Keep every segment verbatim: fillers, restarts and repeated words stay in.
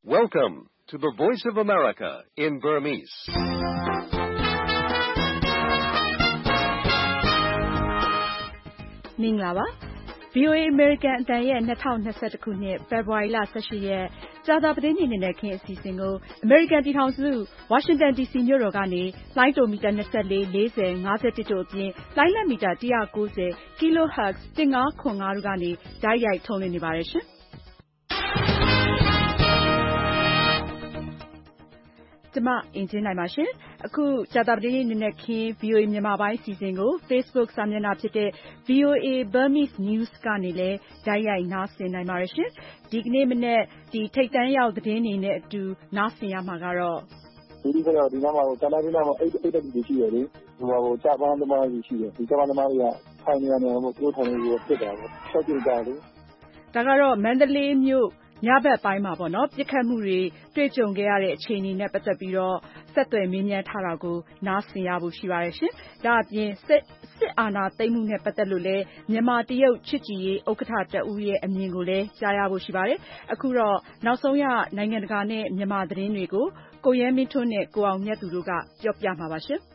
Welcome to the Voice of America in Burmese. ။မင်္ဂလာပါ။ ဗွီအိုအေ American အသံရဲ့ ၂၀၂၁ ခုနှစ် ဖေဖေါ်ဝါရီလ ၁၈ ရက်ကြာသပတေးနေ့ နံနက်ခင်းအစီအစဉ်ကို အမေရိကန်ပြည်ထောင်စု ဝါရှင်တန်ဒီစီမြို့တော်ကနေ လိုင်းတိုမီတာ ၂၄၊ ၄၀၊ ၅၁ တို့အပြင် လိုင်းလတ်မီတာ ၁၉၀ Kilohertz ၁၅၇၅ တို့ကနေ တိုက်ရိုက်ထုတ်လွှင့်နေပါတယ်ရှင်။ ကျမ အင်ကြင်းနိုင်ပါရှင်။ အခုကြာသပတေးနေ့နံနက်ခင်း ဗွီအိုအေမြန်မာပိုင်းအစီအစဉ်ကို Facebook စာမျက်နှာဖြစ်တဲ့ ဗွီအိုအေ Burmese News ကနေလည်း တိုက်ရိုက်နားဆင်နိုင်ပါတယ်ရှင်။ ဒီကနေ့မနက်ဒီထိပ်တန်းရောက်သတင်းတွေနဲ့အတူနားဆင်ရမှာကတော့ဒီဒီကတော့ဒီနားမှာကာလာဒေနာမှာအိတ်အိတ်တက်ပြီးရှိတယ်လေဟိုဟာကိုကြာပန်းသမားကြီးရှိတယ်ဒီကြာပန်းသမားတွေကထိုင်နေရတယ်မို့သူတို့ထိုင်နေပြီးဖြစ်တာပေါ့ဆက်ကြည့်ကြလေဒါကတော့မန္တလေးမြို့ညဘက်ပိုင်းမှာပေါ့နော်ပြစ်ခတ်မှုတွေတွေ့ကြုံခဲ့ရတဲ့အခြေအနေနဲ့ပတ်သက်ပြီးတော့ဆက်သွယ်မေးမြန်းထားတာကိုနားဆင်ရဖို့ရှိပါတယ်ရှင်။ဒါအပြင်စစ်စစ်အာဏာသိမ်းမှုနဲ့ပတ်သက်လို့လည်းမြန်မာတရုတ်ချစ်ကြည်ရေးဥက္ကဋ္ဌတဦးရဲ့အမြင်ကိုလည်းကြားရဖို့ရှိပါတယ်။အခုတော့နောက်ဆုံးရနိုင်ငံတကာနဲ့မြန်မာသတင်းတွေကိုကိုရဲမင်းထွန်းနဲ့ကိုအောင်မြတ်သူတို့ကပြောပြမှာပါရှင်။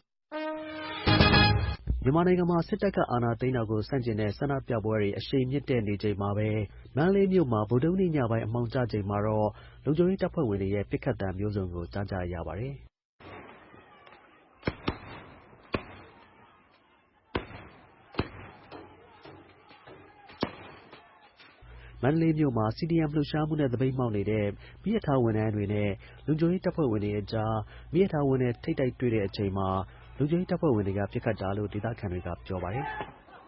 မြန်မာနိုင်ငံမှာစစ်တပ်ကအာဏာသိမ်းတာကိုဆန့်ကျင်တဲ့ဆန္ဒပြပွဲတွေအရှိန်မြင့်တက်နေချိန်မှာပဲမန္တလေးမြို့မှာဗုဒ္ဓဟူးနေ့ညပိုင်းအမှောင်ကျချိန်မှာတော့လုံခြုံရေးတပ်ဖွဲ့ဝင်တွေရဲ့ပစ်ခတ်သံမျိုးစုံကိုကြားကြရပါတယ်။မန္တလေးမြို့မှာ စီဒီအမ် လှုပ်ရှားမှုနဲ့သပိတ်မှောက်နေတဲ့မီးရထားဝန်ထမ်းတွေနဲ့လုံခြုံရေးတပ်ဖွဲ့ဝင်တွေအကြားမီးရထားဝန်ထမ်းထိပ်တိုက်တွေ့တဲ့အချိန်မှာလုံခြုံရေးတပ်ဖွဲ့ဝင်တွေကပစ်ခတ်တာလို့ဒေသခံတွေကပြောပါတယ်။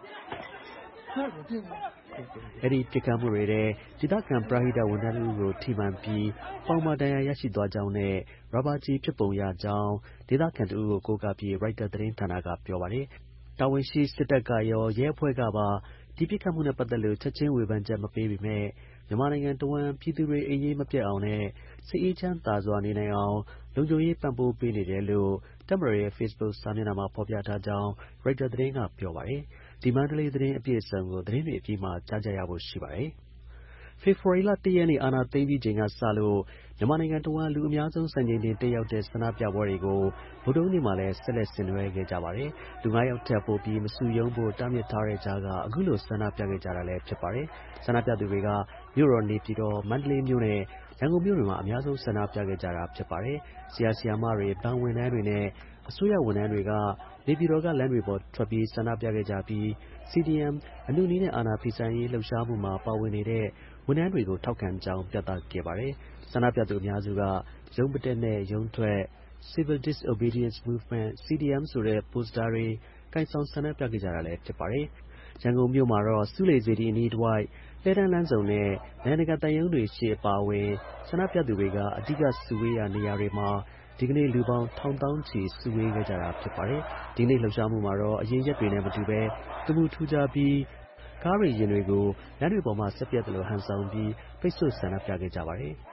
အဲဒီပစ်ခတ်မှုတွေထဲဒေသခံပရဟိတဝန်ထမ်းတစ်ဦးကိုထိမှန်ပြီးပေါင်မှာဒဏ်ရာရရှိသွားကြောင်းနဲ့ရာဘာကျည်ဖြစ်ပုံရကြောင်းဒေသခံတစ်ဦးကိုကိုးကားပြီးရိုက်တာသတင်းဌာနကပြောပါတယ်။တာဝန်ရှိစစ်တပ်ကရောရဲအဖွဲ့ကပါဒီပစ်ခတ်မှုနဲ့ပတ်သက်လို့ချက်ချင်းဝေဖန်ချက်မပေးပေမဲ့မြန်မာနိုင်ငံတစ်ဝှမ်းပြည်သူတွေအိပ်ရေးမပျက်အောင်နဲ့စိတ်အေးချမ်းသာစွာနေနိုင်အောင်လုံခြုံရေးပံ့ပိုးပေးနေတယ်လို့တပ်မတော်ရဲ့ Facebook စာမျက်နှာမှာဖော်ပြထားကြောင်းရိုက်တာသတင်းကပြောပါတယ်။ဒီမန္တလေးသတင်းအပြည့်အစုံကိုသတင်းတွေအပြီးမှာကြားကြရဖို့ရှိပါတယ်။ဖေဖော်ဝါရီလ ၁ ရက်နေ့အာဏာသိမ်းပြီးချိန်ကစလို့မြန်မာနိုင်ငံတစ်ဝှမ်းလူအများဆုံးစံချိန်တင်တက်ရောက်တဲ့ဆန္ဒပြပွဲတွေကိုဗုဒ္ဓဟူးနေ့မှာလည်းဆက်လက်ဆင်နွှဲခဲ့ကြပါတယ်။လူငါးယောက်ထက်ပိုပြီးမစုရုံးဖို့တားမြစ်ထားတဲ့ကြားကအခုလိုဆန္ဒပြခဲ့ကြတာလည်းဖြစ်ပါတယ်။ဆန္ဒပြသူတွေကမြို့တော်နေပြည်တော်မန္တလေးမြို့နဲ့ရန်ကုန်မြို့တွေမှာအများဆုံးဆန္ဒပြခဲ့ကြတာဖြစ်ပါတယ်။ဆရာဆရာမတွေဘဏ်ဝန်ထမ်းတွေနဲ့အစိုးရဝန်ထမ်းတွေကနေပြည်တော်ကလမ်းတွေပေါ်ထွက်ပြီးဆန္ဒပြခဲ့ကြပြီး စီ ဒီ အမ် အနုနည်းနဲ့အာဏာဖီဆန်ရေးလှုပ်ရှားမှုမှာပါဝင်နေတဲ့ဝန်ထမ်းတွေကိုထောက်ခံကြောင်းပြသခဲ့ပါတယ်။ဆန္ဒပြသူအများစုကရုံးမတက်နဲ့ရုံးထွက် Civil Disobedience Movement စီ ဒီ အမ် ဆိုတဲ့ပိုစတာတွေကိုင်ဆောင်ဆန္ဒပြခဲ့ကြတာလည်းဖြစ်ပါတယ်။ရန်ကုန်မြို့မှာတော့ဆူးလေစေတီအနီးတစ်ဝိုက်လှည်းတန်းလမ်းဆုံနဲ့နိုင်ငံတကာသံရုံးတွေရှေ့အပါအဝင်ဆန္ဒပြသူတွေကအဓိကစုဝေးရာနေရာတွေမှာဒီကနေ့လူပေါင်းထောင်သောင်းချီစုဝေးခဲ့ကြတာဖြစ်ပါတယ်။ဒီနေ့လှုပ်ရှားမှုမှာတော့အရင်ရက်တွေနဲ့မတူဘဲတမူထူးခြားပြီးကားတွေယာဉ်တွေကိုလမ်းတွေပေါ်မှာဆက်ပြတ်သလိုဟန်ဆောင်ပြီးပိတ်ဆို့ဆန္ဒပြခဲ့ကြပါတယ်။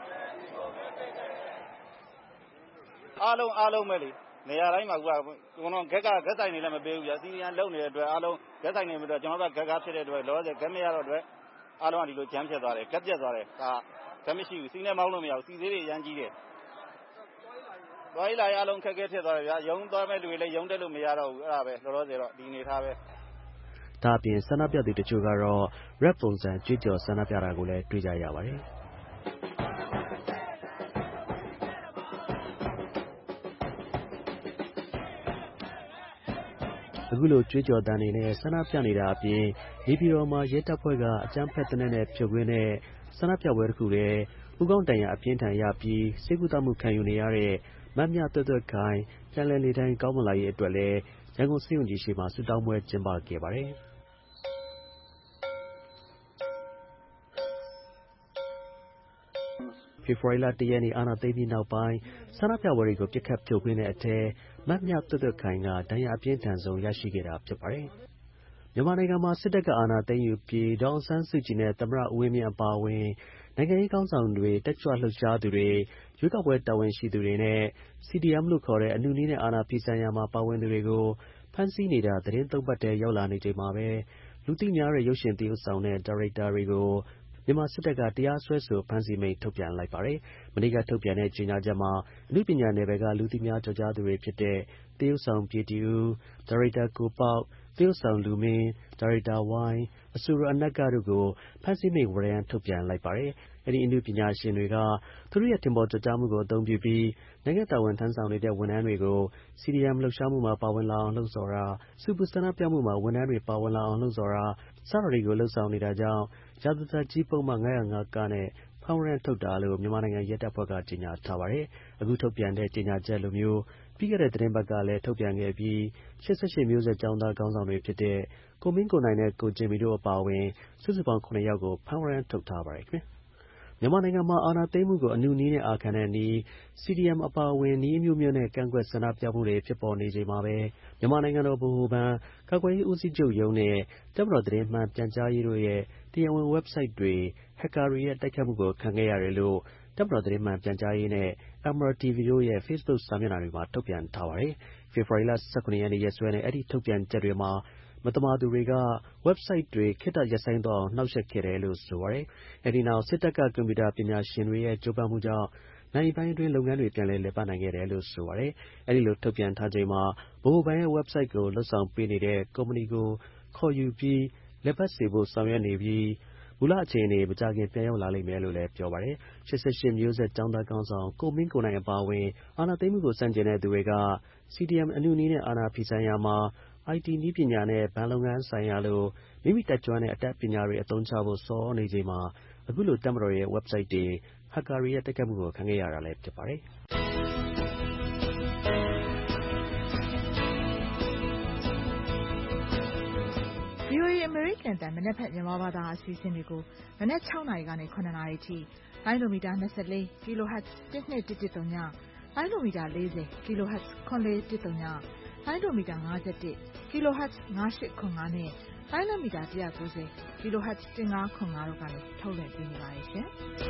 အားလုံးအားလုံးပဲလေနေရာတိုင်းမှာကကျွန်တော်ဂက်ကဂက်ဆိုင်တွေလည်းမပေးဘူးကြာစီရီယန်လုံနေတဲ့အတွက်အားလုံးဂက်ဆိုင်တွေမအတွက်ကျွန်တော်ကဂက်ကားဖြစ်တဲ့အတွက်လောဆယ်ဂက်မရတော့အတွက်အားလုံးကဒီလိုဂျမ်းဖြစ်သွားတယ်ဂက်ပြတ်သွားတယ်ဒါဂက်မရှိဘူးစီးနေမောင်းလို့မရဘူးစီသေးတွေရမ်းကြီးတယ်သွားရလာရအားလုံးခက်ခဲဖြစ်သွားတယ်ဗျာရုံးသွားမဲ့လူတွေလည်းရုံးတက်လို့မရတော့ဘူးအဲ့ဒါပဲလောလောဆယ်တော့ဒီအနေထားပဲဒါအပြင်ဆန္ဒပြသူတချို့ကတော့ rap ပုံစံကြွေးကြော်ဆန္ဒပြတာကိုလည်းတွေ့ကြရပါတယ်။အခုလိုကြွေးကြော်သံတွေနဲ့ဆန္ဒပြနေတာအပြင်နေပြည်တော်မှာရဲတပ်ဖွဲ့ကအကြမ်းဖက်သေနတ်နဲ့ဖြိုခွင်းတဲ့ဆန္ဒပြပွဲတစ်ခုတည်းဦးခေါင်းတန်ရာအပြင်းထန်ရပြီးဆေးကုသမှုခံယူနေရတဲ့မမြသွဲ့သွဲ့ခိုင်ပြန်လည်နေထိုင်ကောင်းမွန်လာရေးအတွက်လည်းရန်ကုန်ဆေးရုံကြီးရှေ့မှာဆုတောင်းပွဲကျင်းပခဲ့ပါတယ်။ဖေဖော်ဝါရီလ ၁ ရက်နေ့အာဏာသိမ်းပြီးနောက်ပိုင်းဆန္ဒပြပွဲတွေကိုပစ်ခတ်ဖြိုခွင်းတဲ့အထဲမမြသွဲ့သွဲ့ခိုင်ကဒဏ်ရာအပြင်းထန်ဆုံးရရှိခဲ့တာဖြစ်ပါတယ်။မြန်မာနိုင်ငံမှာစစ်တပ်ကအာဏာသိမ်းယူပြီးဒေါ်အောင်ဆန်းစုကြည်နဲ့သမ္မတဦးဝင်းမြင့်အပါအဝင်နိုင်ငံရေးခေါင်းဆောင်တွေတက်ကြွလှုပ်ရှားသူတွေရွေးကောက်ပွဲတာဝန်ရှိသူတွေနဲ့ စီ ဒီ အမ် လို့ခေါ်တဲ့အနုနည်းနဲ့အာဏာဖီဆန်ရာမှာပါဝင်သူတွေကိုဖမ်းဆီးနေတာသတင်းသုံးပတ်ထဲရောက်လာနေချိန်မှာပဲလူသိများတဲ့ရုပ်ရှင်သရုပ်ဆောင်နဲ့ဒါရိုက်တာတွေကိုမြန်မာစစ်တပ်က တရားစွဲဆို ဖမ်းဆီးမိန့် ထုတ်ပြန်လိုက်ပါတယ်။ မနေ့က ထုတ်ပြန်တဲ့ ကြေညာချက်မှာ အနုပညာနယ်ပယ်က လူသိများကျော်ကြားသူတွေဖြစ်တဲ့ သရုပ်ဆောင် ပြေတီဦး၊ ဒါရိုက်တာ ကိုပေါက်၊ သရုပ်ဆောင် လူမင်း၊ ဒါရိုက်တာ ဝိုင်း၊ အဆိုတော် အနဂ္ဂတို့ကို ဖမ်းဆီးမိန့် ဝရမ်း ထုတ်ပြန်လိုက်ပါတယ်။ အဲဒီ အနုပညာရှင်တွေက သူတို့ရဲ့ ထင်ပေါ်ကျော်ကြားမှုကို အသုံးပြုပြီး နိုင်ငံ့တာဝန်ထမ်းဆောင်နေတဲ့ ဝန်ထမ်းတွေကို စီဒီအမ် လှုပ်ရှားမှုမှာ ပါဝင်လာအောင် လှုံ့ဆော်တာ၊ ဆူပူဆန္ဒပြမှုမှာ ဝန်ထမ်းတွေ ပါဝင်လာအောင် လှုံ့ဆော်တာ စတာတွေကို လုပ်ဆောင်နေတာကြောင့် ရာဇသတ်ကြီး ပုဒ်မ ၅၀၅ (က) နဲ့ ဖမ်းဝရမ်း ထုတ်တာလို့ မြန်မာနိုင်ငံ ရဲတပ်ဖွဲ့က ကြေညာထားပါတယ်။ အခု ထုတ်ပြန်တဲ့ ကြေညာချက်လိုမျိုး ပြီးခဲ့တဲ့ သီတင်းပတ်ကလည်း ထုတ်ပြန်ခဲ့ပြီး ၈၈ မျိုးဆက် ကျောင်းသား ခေါင်းဆောင်တွေဖြစ်တဲ့ ကိုမင်းကိုနိုင်နဲ့ ကိုဂျင်မီတို့ အပါအဝင် စုစုပေါင်း ၇ ယောက်ကို ဖမ်းဝရမ်း ထုတ်ထားပါတယ်။ မြန်မာနိုင်ငံမှာ အာဏာသိမ်းမှုကို အနုနည်းနဲ့ အာခံတဲ့နည်း စီဒီအမ် အပါအဝင် နည်းအမျိုးမျိုးနဲ့ ကန့်ကွက် ဆန္ဒပြမှုတွေ ဖြစ်ပေါ်နေချိန်မှာပဲ မြန်မာနိုင်ငံတော် ဗဟိုဘဏ်၊ ကာကွယ်ရေး ဦးစီးချုပ်ရုံးနဲ့ တပ်မတော် သတင်းမှန် ပြန်ကြားရေးတို့ရဲ့ တရားဝင် ဝက်ဘ်ဆိုက်တွေ ဟက်ကာတွေရဲ့ တိုက်ခိုက်မှုကို ခံခဲ့ရတယ်လို့ တပ်မတော် သတင်းမှန် ပြန်ကြားရေးနဲ့ Emerald တီဗီ တို့ရဲ့ ဖေ့စ်ဘွတ် စာမျက်နှာတွေမှာ ထုတ်ပြန်ထားပါတယ်။ ဖေဖော်ဝါရီလ ၁၇ ရက်နေ့ ရက်စွဲနဲ့ အဲဒီ ထုတ်ပြန်ချက်တွေမှာ မသမာသူတွေက ဝက်ဘ်ဆိုက်တွေ ခေတ္တ ရပ်ဆိုင်းသွားအောင် နှောင့်ယှက်ခဲ့တယ်လို့ ဆိုပါတယ်။ အဲဒီနောက် စစ်တပ်က ကွန်ပျူတာ ပညာရှင်တွေရဲ့ ကြိုးပမ်းမှုကြောင့် နာရီပိုင်းအတွင်း လုပ်ငန်းတွေ ပြန်လည် လည်ပတ်နိုင်ခဲ့တယ်လို့ ဆိုပါတယ်။ အဲဒီလို ထုတ်ပြန်ထားချိန်မှာ ဗဟိုဘဏ်ရဲ့ ဝက်ဘ်ဆိုက်ကို လုပ်ဆောင်ပေးနေတဲ့ ကုမ္ပဏီကို ခေါ်ယူပြီး လည်ပတ်စေဖို့ ဆောင်ရွက်နေပြီး မူလ အခြေအနေ မကြာခင် ပြန်ရောက်လာလိမ့်မယ်လို့လည်း ပြောပါတယ်။ ၈၈ မျိုးဆက် ကျောင်းသား ခေါင်းဆောင် ကိုမင်းကိုနိုင် အပါအဝင် အာဏာသိမ်းမှုကို ဆန့်ကျင်တဲ့သူတွေက စီဒီအမ် အနုနည်းနဲ့ အာဏာ ဖီဆန်ရာမှာ အိုင်တီ နည်းပညာနဲ့ ဘဏ်လုပ်ငန်းဆိုင်ရာလို မိမိ တတ်ကျွမ်းတဲ့ အတတ်ပညာတွေ အသုံးချဖို့ ဆော်သြနေချိန်မှာ အခုလို တပ်မတော်ရဲ့ ဝက်ဘ်ဆိုက်တွေ ဟက်ကာတွေရဲ့ တိုက်ခိုက်မှုကို ခံခဲ့ရတာလည်း ဖြစ်ပါတယ်။ VOA အမေရိကန်အသံ မနက်ဖြန် မြန်မာဘာသာ အစီအစဉ်တွေကို မနက် ၆ နာရီကနေ ၇ နာရီအထိ လိုင်းဒိုမီတာ ၂၄ kHz ၁၂၁၁၀ လိုင်းဒိုမီတာ ၄၀ kHz ၇၄၁၀ လိုင်းဒိုမီတာ ၅၁ kHz ၅၈၇၅ နဲ့ လိုင်းဒိုမီတာ ၁၉၀ kHz ၁၅၇၅ တို့ကနေ ထုတ်လွှင့်ပေးနေပါတယ်ရှင်။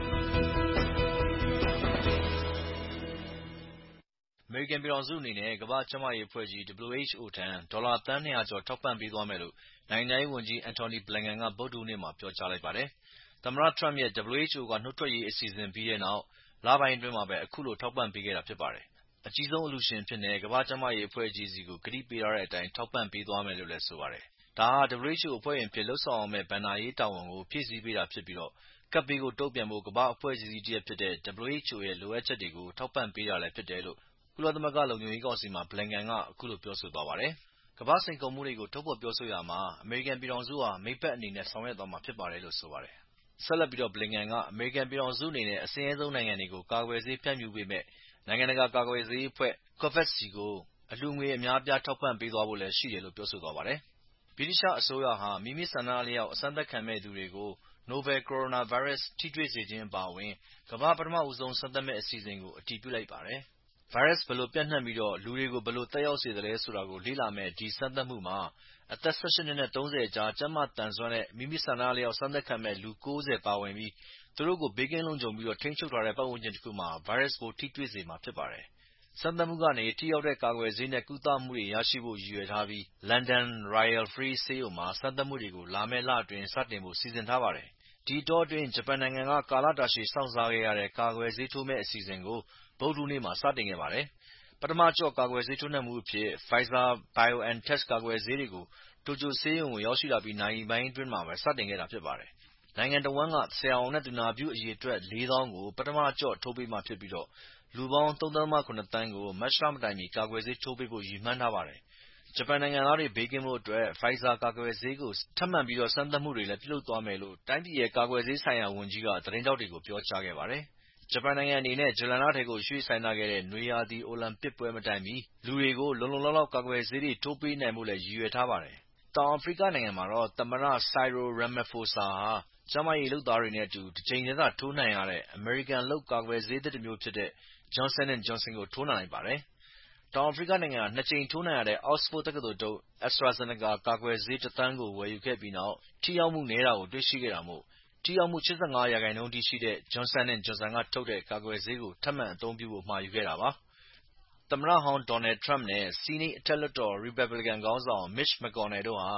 အမေရိကန်ပြည်ထောင်စုအနေနဲ့ ကမ္ဘာ့ကျန်းမာရေးအဖွဲ့ကြီး ဒဘလယူ အိတ်ချ်အို ထံ ဒေါ်လာ သန်း ၂၀၀ ကျော် ထောက်ပံ့ပေးသွားမယ်လို့ နိုင်ငံခြားရေးဝန်ကြီး Antony Blinken က ဗုဒ္ဓဟူးနေ့မှာ ပြောကြားလိုက်ပါတယ်။ သမ္မတ Trump ရဲ့ ဒဘလယူ အိတ်ချ်အို က နုတ်ထွက်ရေး အစီအစဉ်ပြီးတဲ့နောက် လပိုင်းအတွင်းမှာပဲ အခုလို ထောက်ပံ့ပေးခဲ့တာ ဖြစ်ပါတယ်။ အကြီးဆုံး အလှူရှင်အဖြစ်နဲ့ ကမ္ဘာ့ကျန်းမာရေးအဖွဲ့ကြီးဆီကို ကတိပေးထားတဲ့အတိုင်း ထောက်ပံ့ပေးသွားမယ်လို့လည်း ဆိုပါတယ်။ ဒါဟာ ဒဘလယူ အိတ်ချ်အို အဖွဲ့ဝင်အဖြစ် လုပ်ဆောင်ရမယ့် ဘဏ္ဍာရေး တာဝန်ကို ဖြည့်ဆည်းပေးတာဖြစ်ပြီး ကပ်ဘေးကို တုံ့ပြန်ဖို့ ကမ္ဘာ့အဖွဲ့အစည်းကြီးတစ်ရပ်ဖြစ်တဲ့ ဒဘလယူ အိတ်ချ်အို ရဲ့ လိုအပ်ချက်တွေကို ထောက်ပံ့ပေးတာလည်း ဖြစ်တယ်လို့ ကုလသမဂ္ဂ လုံခြုံရေးကောင်စီမှာ Blinken က အခုလို ပြောဆိုသွားပါတယ်။ ကမ္ဘာ့စိန်ခေါ်မှုတွေကို ထုတ်ဖော်ပြောဆိုရာမှာ အမေရိကန်ပြည်ထောင်စုဟာ မိတ်ဘက်အနေနဲ့ ဆောင်ရွက်သွားမှာ ဖြစ်ပါတယ်လို့ ဆိုပါတယ်။ ဆက်လက်ပြီး Blinken က အမေရိကန်ပြည်ထောင်စုအနေနဲ့ အဆင်းရဲဆုံးနိုင်ငံတွေကို ကာကွယ်ဆေး ဖြန့်ဖြူးပေးမယ့် နိုင်ငံတကာ ကာကွယ်ဆေးအဖွဲ့ COVAX ဆီကို အလှူငွေ အများအပြား ထောက်ပံ့ပေးသွားဖို့လည်း ရှိတယ်လို့ ပြောဆိုသွားပါတယ်။ ဗြိတိသျှအစိုးရဟာ မိမိဆန္ဒအလျောက် အစမ်းသပ်ခံမယ့်သူတွေကို Novel Coronavirus ထိတွေ့စေခြင်း အပါအဝင် ကမ္ဘာ့ ပထမဦးဆုံး စမ်းသပ်မယ့် အစီအစဉ်ကို အတည်ပြုလိုက်ပါတယ်။ ဗိုင်းရပ်စ် ဘယ်လို ပျံ့နှံ့ပြီး လူတွေကို ဘယ်လို သက်ရောက်စေသလဲဆိုတာကို လေ့လာမယ့် ဒီ စမ်းသပ်မှုမှာ အသက် ၁၈ နှစ်နဲ့ ၃၀ အကြား ကျန်းမာသန်စွမ်းတဲ့ မိမိဆန္ဒအလျောက် စမ်းသပ်ခံမယ့် လူ ၉၀ ပါဝင်ပြီး သူတို့ကို ဘေးကင်းလုံခြုံပြီး ထိန်းချုပ်ထားတဲ့ ပတ်ဝန်းကျင်တစ်ခုမှာ ဗိုင်းရပ်စ်ပိုး ထိတွေ့စေမှာ ဖြစ်ပါတယ်။ စမ်းသပ်မှုကနေ ထိရောက်တဲ့ ကာကွယ်ဆေးနဲ့ ကုသမှုတွေ ရရှိဖို့ ရည်ရွယ်ထားပြီး လန်ဒန် Royal Free ဆေးရုံမှာ စမ်းသပ်မှုတွေကို လာမယ့်လအတွင်း စတင်ဖို့ စီစဉ်ထားပါတယ်။ ဒီအတောအတွင်း ဂျပန်နိုင်ငံက ကာလတာရှည် စောင့်စားခဲ့ရတဲ့ ကာကွယ်ဆေးထိုးမယ့် အစီအစဉ်ကို ဗုဒ္ဓဟူးနေ့မှာ စတင်ခဲ့ပါတယ်။ ပထမအကျော့ ကာကွယ်ဆေး ထိုးနှံမှုအဖြစ် Pfizer-BioNTech ကာကွယ်ဆေးတွေကို တိုကျိုဆေးရုံကို ရောက်ရှိလာပြီး နာရီပိုင်းအတွင်းမှာပဲ စတင်ခဲ့တာ ဖြစ်ပါတယ်။ နိုင်ငံတစ်ဝန်းက ဆရာဝန်နဲ့ သူနာပြု အရေအတွက် လေးသောင်းကို ပထမအကျော့ ထိုးပေးမှာဖြစ်ပြီး လူပေါင်း ၃.၇ သန်းကို မတ်လမတိုင်မီ ကာကွယ်ဆေး ထိုးပေးဖို့ ရည်မှန်းထားပါတယ်။ ဂျပန်နိုင်ငံသားတွေ ဘေးကင်းဖို့အတွက် Pfizer ကာကွယ်ဆေးကို ထပ်မံပြီး စမ်းသပ်မှုတွေလည်း ပြုလုပ်သွားမယ်လို့ တိုင်းပြည်ရဲ့ ကာကွယ်ဆေးဆိုင်ရာ ဝန်ကြီးက သတင်းထောက်တွေကို ပြောကြားခဲ့ပါတယ်။ ဂျပန်နိုင်ငံအနေနဲ့ ဇူလိုင်လထဲကို ရွှေ့ဆိုင်းထားခဲ့တဲ့ နွေရာသီ အိုလံပစ်ပွဲမတိုင်မီ လူတွေကို လုံလုံလောက်လောက် ကာကွယ်ဆေးတွေ ထိုးပေးနိုင်ဖို့လည်း ရည်ရွယ်ထားပါတယ်။ တောင်အာဖရိကနိုင်ငံမှာတော့ သမ္မတ Cyril Ramaphosa ဟာ ကျန်းမာရေးလုပ်သားတွေနဲ့အတူ တစ်ကြိမ်တည်းသာ ထိုးနှံရတဲ့ အမေရိကန်လုပ် ကာကွယ်ဆေးသစ်တစ်မျိုးဖြစ်တဲ့ Johnson and Johnson ကို ထိုးနှံလိုက်ပါတယ်။ တောင်အာဖရိကနိုင်ငံဟာ နှစ်ကြိမ်ထိုးနှံရတဲ့ Oxford တက္ကသိုလ်ထုတ် AstraZeneca ကာကွယ်ဆေး တစ်သန်းကို ဝယ်ယူခဲ့ပြီးနောက် ထိရောက်မှုနည်းတာကို တွေ့ရှိခဲ့တာမို့ ထိရောက်မှု ၈၅ ရာခိုင်နှုန်းအထိရှိတဲ့ Johnson and Johnson က ထုတ်တဲ့ ကာကွယ်ဆေးကို ထပ်မံအသုံးပြုဖို့ မှာယူခဲ့တာပါ။ သမ္မတဟောင်း Donald Trump နဲ့ ဆီးနိတ် အထက်လွှတ်တော် ရီပတ်ဘလီကန်ခေါင်းဆောင် Mitch McConnell တို့ဟာ တ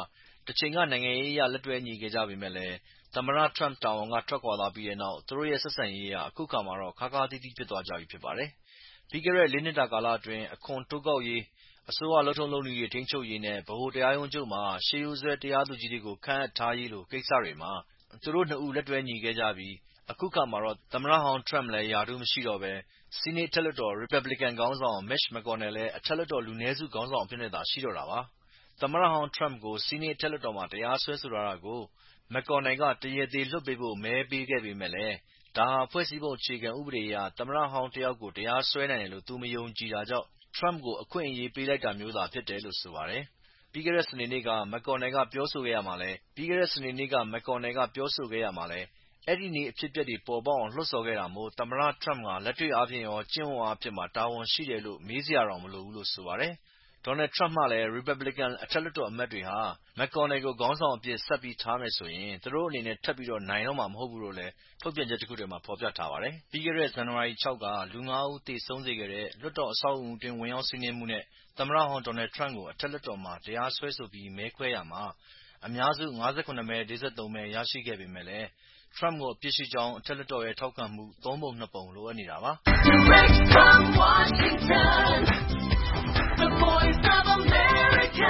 တချိန်ကနိုင်ငံရေးအရလက်တွဲညီခဲ့ကြပေမဲ့လည်းသမ္မတ Trump တာဝန်ကထွက်ခွာသွားပြီးတဲ့နောက်သူတို့ရဲ့ဆက်ဆံရေးဟာအခုအခါမှာတော့ခါးခါးသီးသီးဖြစ်သွားကြပြီဖြစ်ပါတယ်။ပြီးခဲ့တဲ့လေးနှစ်တာကာလအတွင်းအခွန်တိုးကောက်ရေးအစိုးရလုပ်ထုံးလုပ်နည်းတွေထိန်းချုပ်ရေးနဲ့ဗဟိုတရားရုံးချုပ်မှာရှေးရိုးစွဲတရားသူကြီးတွေကိုခန့်အပ်ထားရေးလိုကိစ္စတွေမှာသူတို့နှစ်ဦးလက်တွဲညီခဲ့ကြပြီးအခုအခါမှာတော့သမ္မတဟောင်း Trump လည်းရာထူးမရှိတော့ဘဲဆီးနိတ်အထက်လွှတ်တော် Republican ခေါင်းဆောင် Mitch McConnell လည်းအထက်လွှတ်တော်လူနည်းစုခေါင်းဆောင်အဖြစ်နဲ့သာရှိတော့တာပါ။သမ္မတဟောင်း Trump ကိုဆီးနိတ်အထက်လွှတ်တော်မှာတရားစွဲဆိုထားတာကို McConnell ကတရားသေလွှတ်ပေးဖို့မဲပေးခဲ့ပေမဲ့လည်းဒါဟာဖွဲ့စည်းပုံအခြေခံဥပဒေအရသမ္မတဟောင်းတယောက်ကိုတရားစွဲနိုင်တယ်လို့သူမယုံကြည်တာကြောင့် Trump ကိုအခွင့်အရေးပေးလိုက်တာမျိုးသာဖြစ်တယ်လို့ဆိုပါတယ်။ပြီးခဲ့တဲ့စနေနေ့က McConnell ကပြောဆိုခဲ့ရာမှာလည်းပြီးခဲ့တဲ့စနေနေ့က McConnell ကပြောဆိုခဲ့ရာမှာလည်းအဲ့ဒီနေ့အဖြစ်အပျက်တွေပေါ်ပေါက်အောင်လှုံ့ဆော်ခဲ့တာမို့သမ္မတ Trump ကလက်တွေ့အားဖြင့်ရောကျင့်ဝတ်အားဖြင့်ပါတာဝန်ရှိတယ်လို့မေးစရာတောင်မလိုဘူးလို့ဆိုပါတယ်။ Donald Trump မှလည်း Republican အထက်လွှတ်တော်အမတ်တွေဟာ McConnell ကိုခေါင်းဆောင်အဖြစ်ဆက်ပြီးထားမယ်ဆိုရင်သူတို့အနေနဲ့ထပ်ပြီးနိုင်တော့မှာမဟုတ်ဘူးလို့လည်းထုတ်ပြန်ချက်တစ်ခုထဲမှာဖော်ပြထားပါတယ်။ပြီးခဲ့တဲ့ဇန်နဝါရီ၆ကလူငါးဦးသေဆုံးစေခဲ့တဲ့လွှတ်တော်အဆောက်အဦအတွင်းဝင်ရောက်စီးနင်းမှုနဲ့သမ္မတဟောင်း Donald Trump ကိုအထက်လွှတ်တော်မှာတရားစွဲဆိုပြီးမဲခွဲရာမှာအများစု၅၇မဲ ၄၃မဲရရှိခဲ့ပေမဲ့လည်းTrump ကိုအပြစ်ရှိကြောင်းအထက်လွှတ်တော်ရဲ့ထောက်ခံမှုသုံးပုံနှစ်ပုံလိုအပ်နေတာပါ။ Direct from Washington, the voice of America,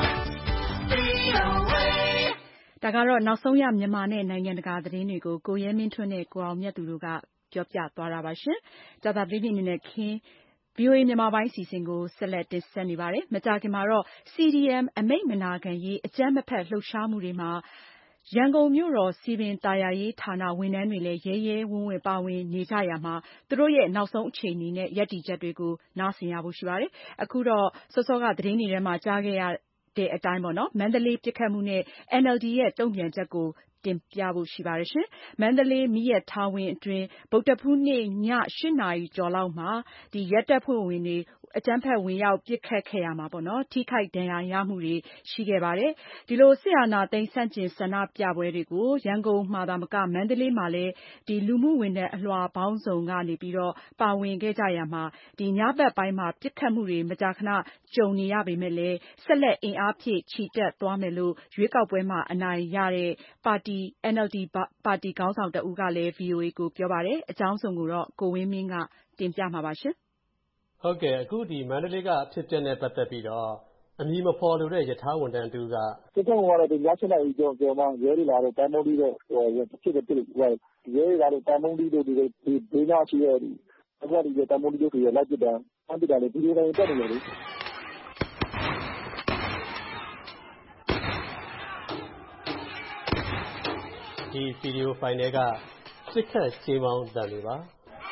V O A ဒါကတော့နောက်ဆုံးရမြန်မာနဲ့နိုင်ငံတကာသတင်းတွေကိုကိုရဲမင်းထွန်းနဲ့ကိုအောင်မြတ်သူတို့ကပြောပြသွားတာပါရှင်။ကြာသပတေးနေ့နဲ့ခင်းဗွီအိုအေမြန်မာပိုင်းအစီအစဉ်ကိုဆက်လက်တင်ဆက်နေပါတယ်။မကြာခင်မှာတော့ စီ ဒီ အမ် အမိန့်မနာခံရေးအကြမ်းမဖက်လှုပ်ရှားမှုတွေမှာရန်ကုန်မြို့တော်စည်ပင်သာယာရေးဌာနဝန်ထမ်းတွေလည်းရဲရဲဝံ့ဝံ့ပါဝင်နေကြရာမှာသူတို့ရဲ့နောက်ဆုံးအခြေအနေနဲ့ရပ်တည်ချက်တွေကိုနားဆင်ရဖို့ရှိပါတယ်။အခုတော့စောစောကသတင်းတွေထဲမှာကြားခဲ့ရတဲ့အတိုင်းပေါ့နော်မန္တလေးပစ်ခတ်မှုနဲ့ အန်အယ်လ်ဒီ ရဲ့တုံ့ပြန်ချက်ကိုတင်ပြဖို့ရှိပါတယ်ရှင်။မန္တလေးမီးရထားဝင်းအတွင်းဗုဒ္ဓဟူးနေ့ညရှစ်နာရီကျော်လောက်မှာဒီရဲတပ်ဖွဲ့ဝင်တွေအကြမ်းဖက်ဝင်ရောက်ပစ်ခတ်ခဲ့ရမှာပေါ့နော်ထိခိုက်ဒဏ်ရာရမှုတွေရှိခဲ့ပါတယ်။ဒီလိုစစ်အာဏာသိမ်းဆန့်ကျင်ဆန္ဒပြပွဲတွေကိုရန်ကုန်မှာသာမကမန္တလေးမှာလည်းဒီလူမှုဝန်ထမ်းအလွှာပေါင်းစုံကနေပြီးတော့ပါဝင်ခဲ့ကြရမှာဒီညဘက်ပိုင်းမှာပစ်ခတ်မှုတွေမကြာခဏကြုံနေရပေမဲ့လည်းဆက်လက်အင်အားဖြည့်ချီတက်သွားမယ်လို့ရွေးကောက်ပွဲမှာအနိုင်ရတဲ့ပါတီ အန်အယ်လ်ဒီ ပါတီခေါင်းဆောင်တဦးကလည်း ဗွီအိုအေကိုပြောပါတယ်။အကြောင်းစုံကိုတော့ကိုဝင်းမင်းကတင်ပြမှာပါရှင်။ဟုတ်ကဲ့အခုဒီမန္တလေးကအဖြစ်အပျက်နဲ့ပတ်သက်ပြီးတော့အမည်မဖော်လိုတဲ့ယထာဝန်ထမ်းတူကစစ်တပ်ကတော့ဒီညချစ်လိုက်ကြောကြောမှရဲတွေလာတော့တန်မိုးပြီးတော့ဟိုဖြစ်တဲ့ပြည်ရဲတွေလာတော့တန်မိုးပြီးတော့ဒီဒီဒေနာရှိရဒီအခုဒီတန်မိုးပြီးတော့ဒီလိုက်ပြတာအန်ပစ်တာလေဒီလိုတိုင်းတက်နေတယ်လေဒီဗီဒီယိုဖိုင်တွေကစစ်ခတ်ချင်းပေါင်းတန်တွေပါ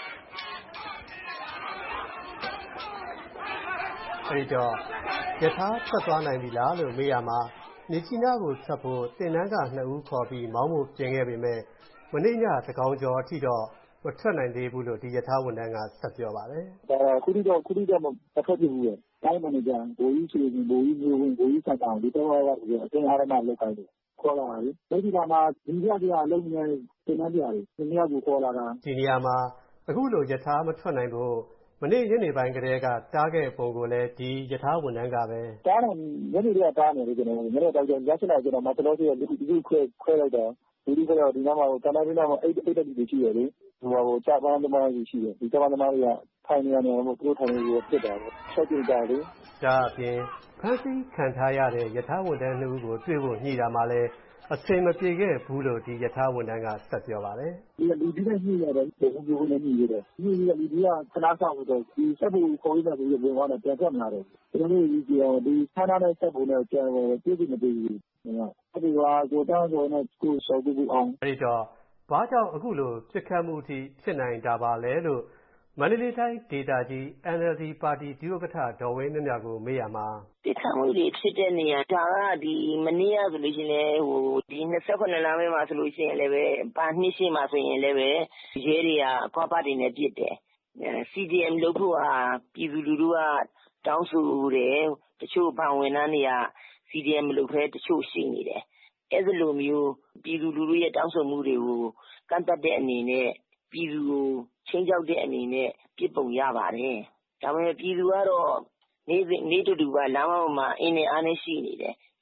အဲဒီတော့ယထာထွက်သွားနိုင်ပြီလားလို့မေးရမှာနေချီနာကိုထွက်ဖို့တင်နန်းကနှစ်ဦးခေါ်ပြီးမောင်းဖို့ပြင်ခဲ့ပေမဲ့မနေ့ညသကောင်ကျော်အထိတော့မထွက်နိုင်သေးဘူးလို့ဒီယထာဝန်ထမ်းကဆက်ပြောပါတယ်။ဒါခုတိတော့ခုတိတော့မထွက်ပြဘူးရဲ့။တိုင်းမန်ကြဘိုးကြီးချေရင်ဘိုးကြီးမျိုးဝင်ဘိုးကြီးဆက်တောင်ဒီတော့ကအတင်းအားရမလောက်ကိုင်းတယ်။ခေါ်လာတာလေ။ဒီကမှာဒီရပြအလုံးနဲ့တင်နန်းပြရတယ်။ဒီနေရာကိုခေါ်လာတာဒီနေရာမှာအခုလိုယထာမထွက်နိုင်ဖို့မနေ့ညနေပိုင်းကလေးကတားခဲ့ပုံကိုလည်းဒီယထာဝန်ထမ်းကပဲတားတယ်ညနေတွေကတားနေတယ်ကျွန်တော်ညနေတော့ကျွန်တော်ညချစ်လိုက်ကျွန်တော်မတော်သေးဘူးဒီဒီခွဲခွဲလိုက်တော့ဒီဒီကတော့ဒီနားမှာကနားလေးနားမှာအိတ်အိတ်တက်ကြီးရှိရလေဟိုဟိုကြာပန်းသမားကြီးရှိတယ်ဒီကြာပန်းသမားတွေကထိုင်နေရတယ်ဟိုသူတို့ထိုင်နေပြီးဖြစ်တာပေါ့ချက်ကြည့်ကြလေဒါအပြင်ဖန်စီခံထားရတဲ့ယထာဝန်ထမ်းနှစ်ဦးကိုတွေ့ဖို့ညှိတာမှလည်းအချိန်မပြေခဲ့ဘူးလို့ဒီယထာဝန်ထမ်းကဆက်ပြောပါတယ်ဒီဒီဒီနဲ့ညှိရတယ်ဘယ်လိုမျိုးနဲ့ညှိရတယ်ညှိရဒီဒီကခဏဆောင်တော့ဒီစက်ဖို့ခေါ်ရတဲ့ဘယ်လိုဝင်သွားတယ်ပြန်ထွက်လာတယ်ကျွန်တော်တို့ဒီဒီဆန္ဒနဲ့စက်ဖို့နဲ့ပြန်ပြေးပြီးမပြေးဘူးအဲဒီကကိုတောင်းဆိုနေကိုစော်ကူအောင်အဲဒီတော့ဘာကြောင့်အခုလိုပြစ်ခတ်မှုအထိဖြစ်နိုင်တာပါလဲလို့မန္တလေးတိုင်းဒေသကြီး အန်အယ်လ်ဒီ ပါတီဒုဥက္ကဋ္ဌဒေါ်ဝင်းမြမြကိုမေးရမှာပြစ်ခတ်မှုတွေဖြစ်တဲ့နေရာဒါကဒီမနေ့ကဆိုလို့ရှိရင်လည်းဟိုဒီ၂၈လမ်းမှာဆိုလို့ရှိရင်လည်းပဲပါနှစ်ရှိမှဆိုရင်လည်းပဲရဲတွေကခွားပတ်တွေနဲ့ပြစ်တယ် စီ ဒီ အမ် လုပ်ဖို့ဟာပြည်သူလူထုကတောင်းဆိုတယ်တချို့ဘာဝန်ထမ်းတွေက စီ ဒီ အမ် မလုပ်ဖဲတချို့ရှိနေတယ်အဲ့ဒီလိုမျိုးပြည်သူလူထုရဲ့တောင်းဆိုမှုတွေကိုကန့်သတ်တဲ့အနေနဲ့ပြည်သူကိုချင်းကြောက်တဲ့အနေနဲ့ပြစ်ပုံရပါတယ်ဒါပေမဲ့ပြည်သူကတော့နေ့နေ့တူတူကလမ်းမပေါ်မှာအင်းနဲ့အားနဲ့ရှိနေတယ်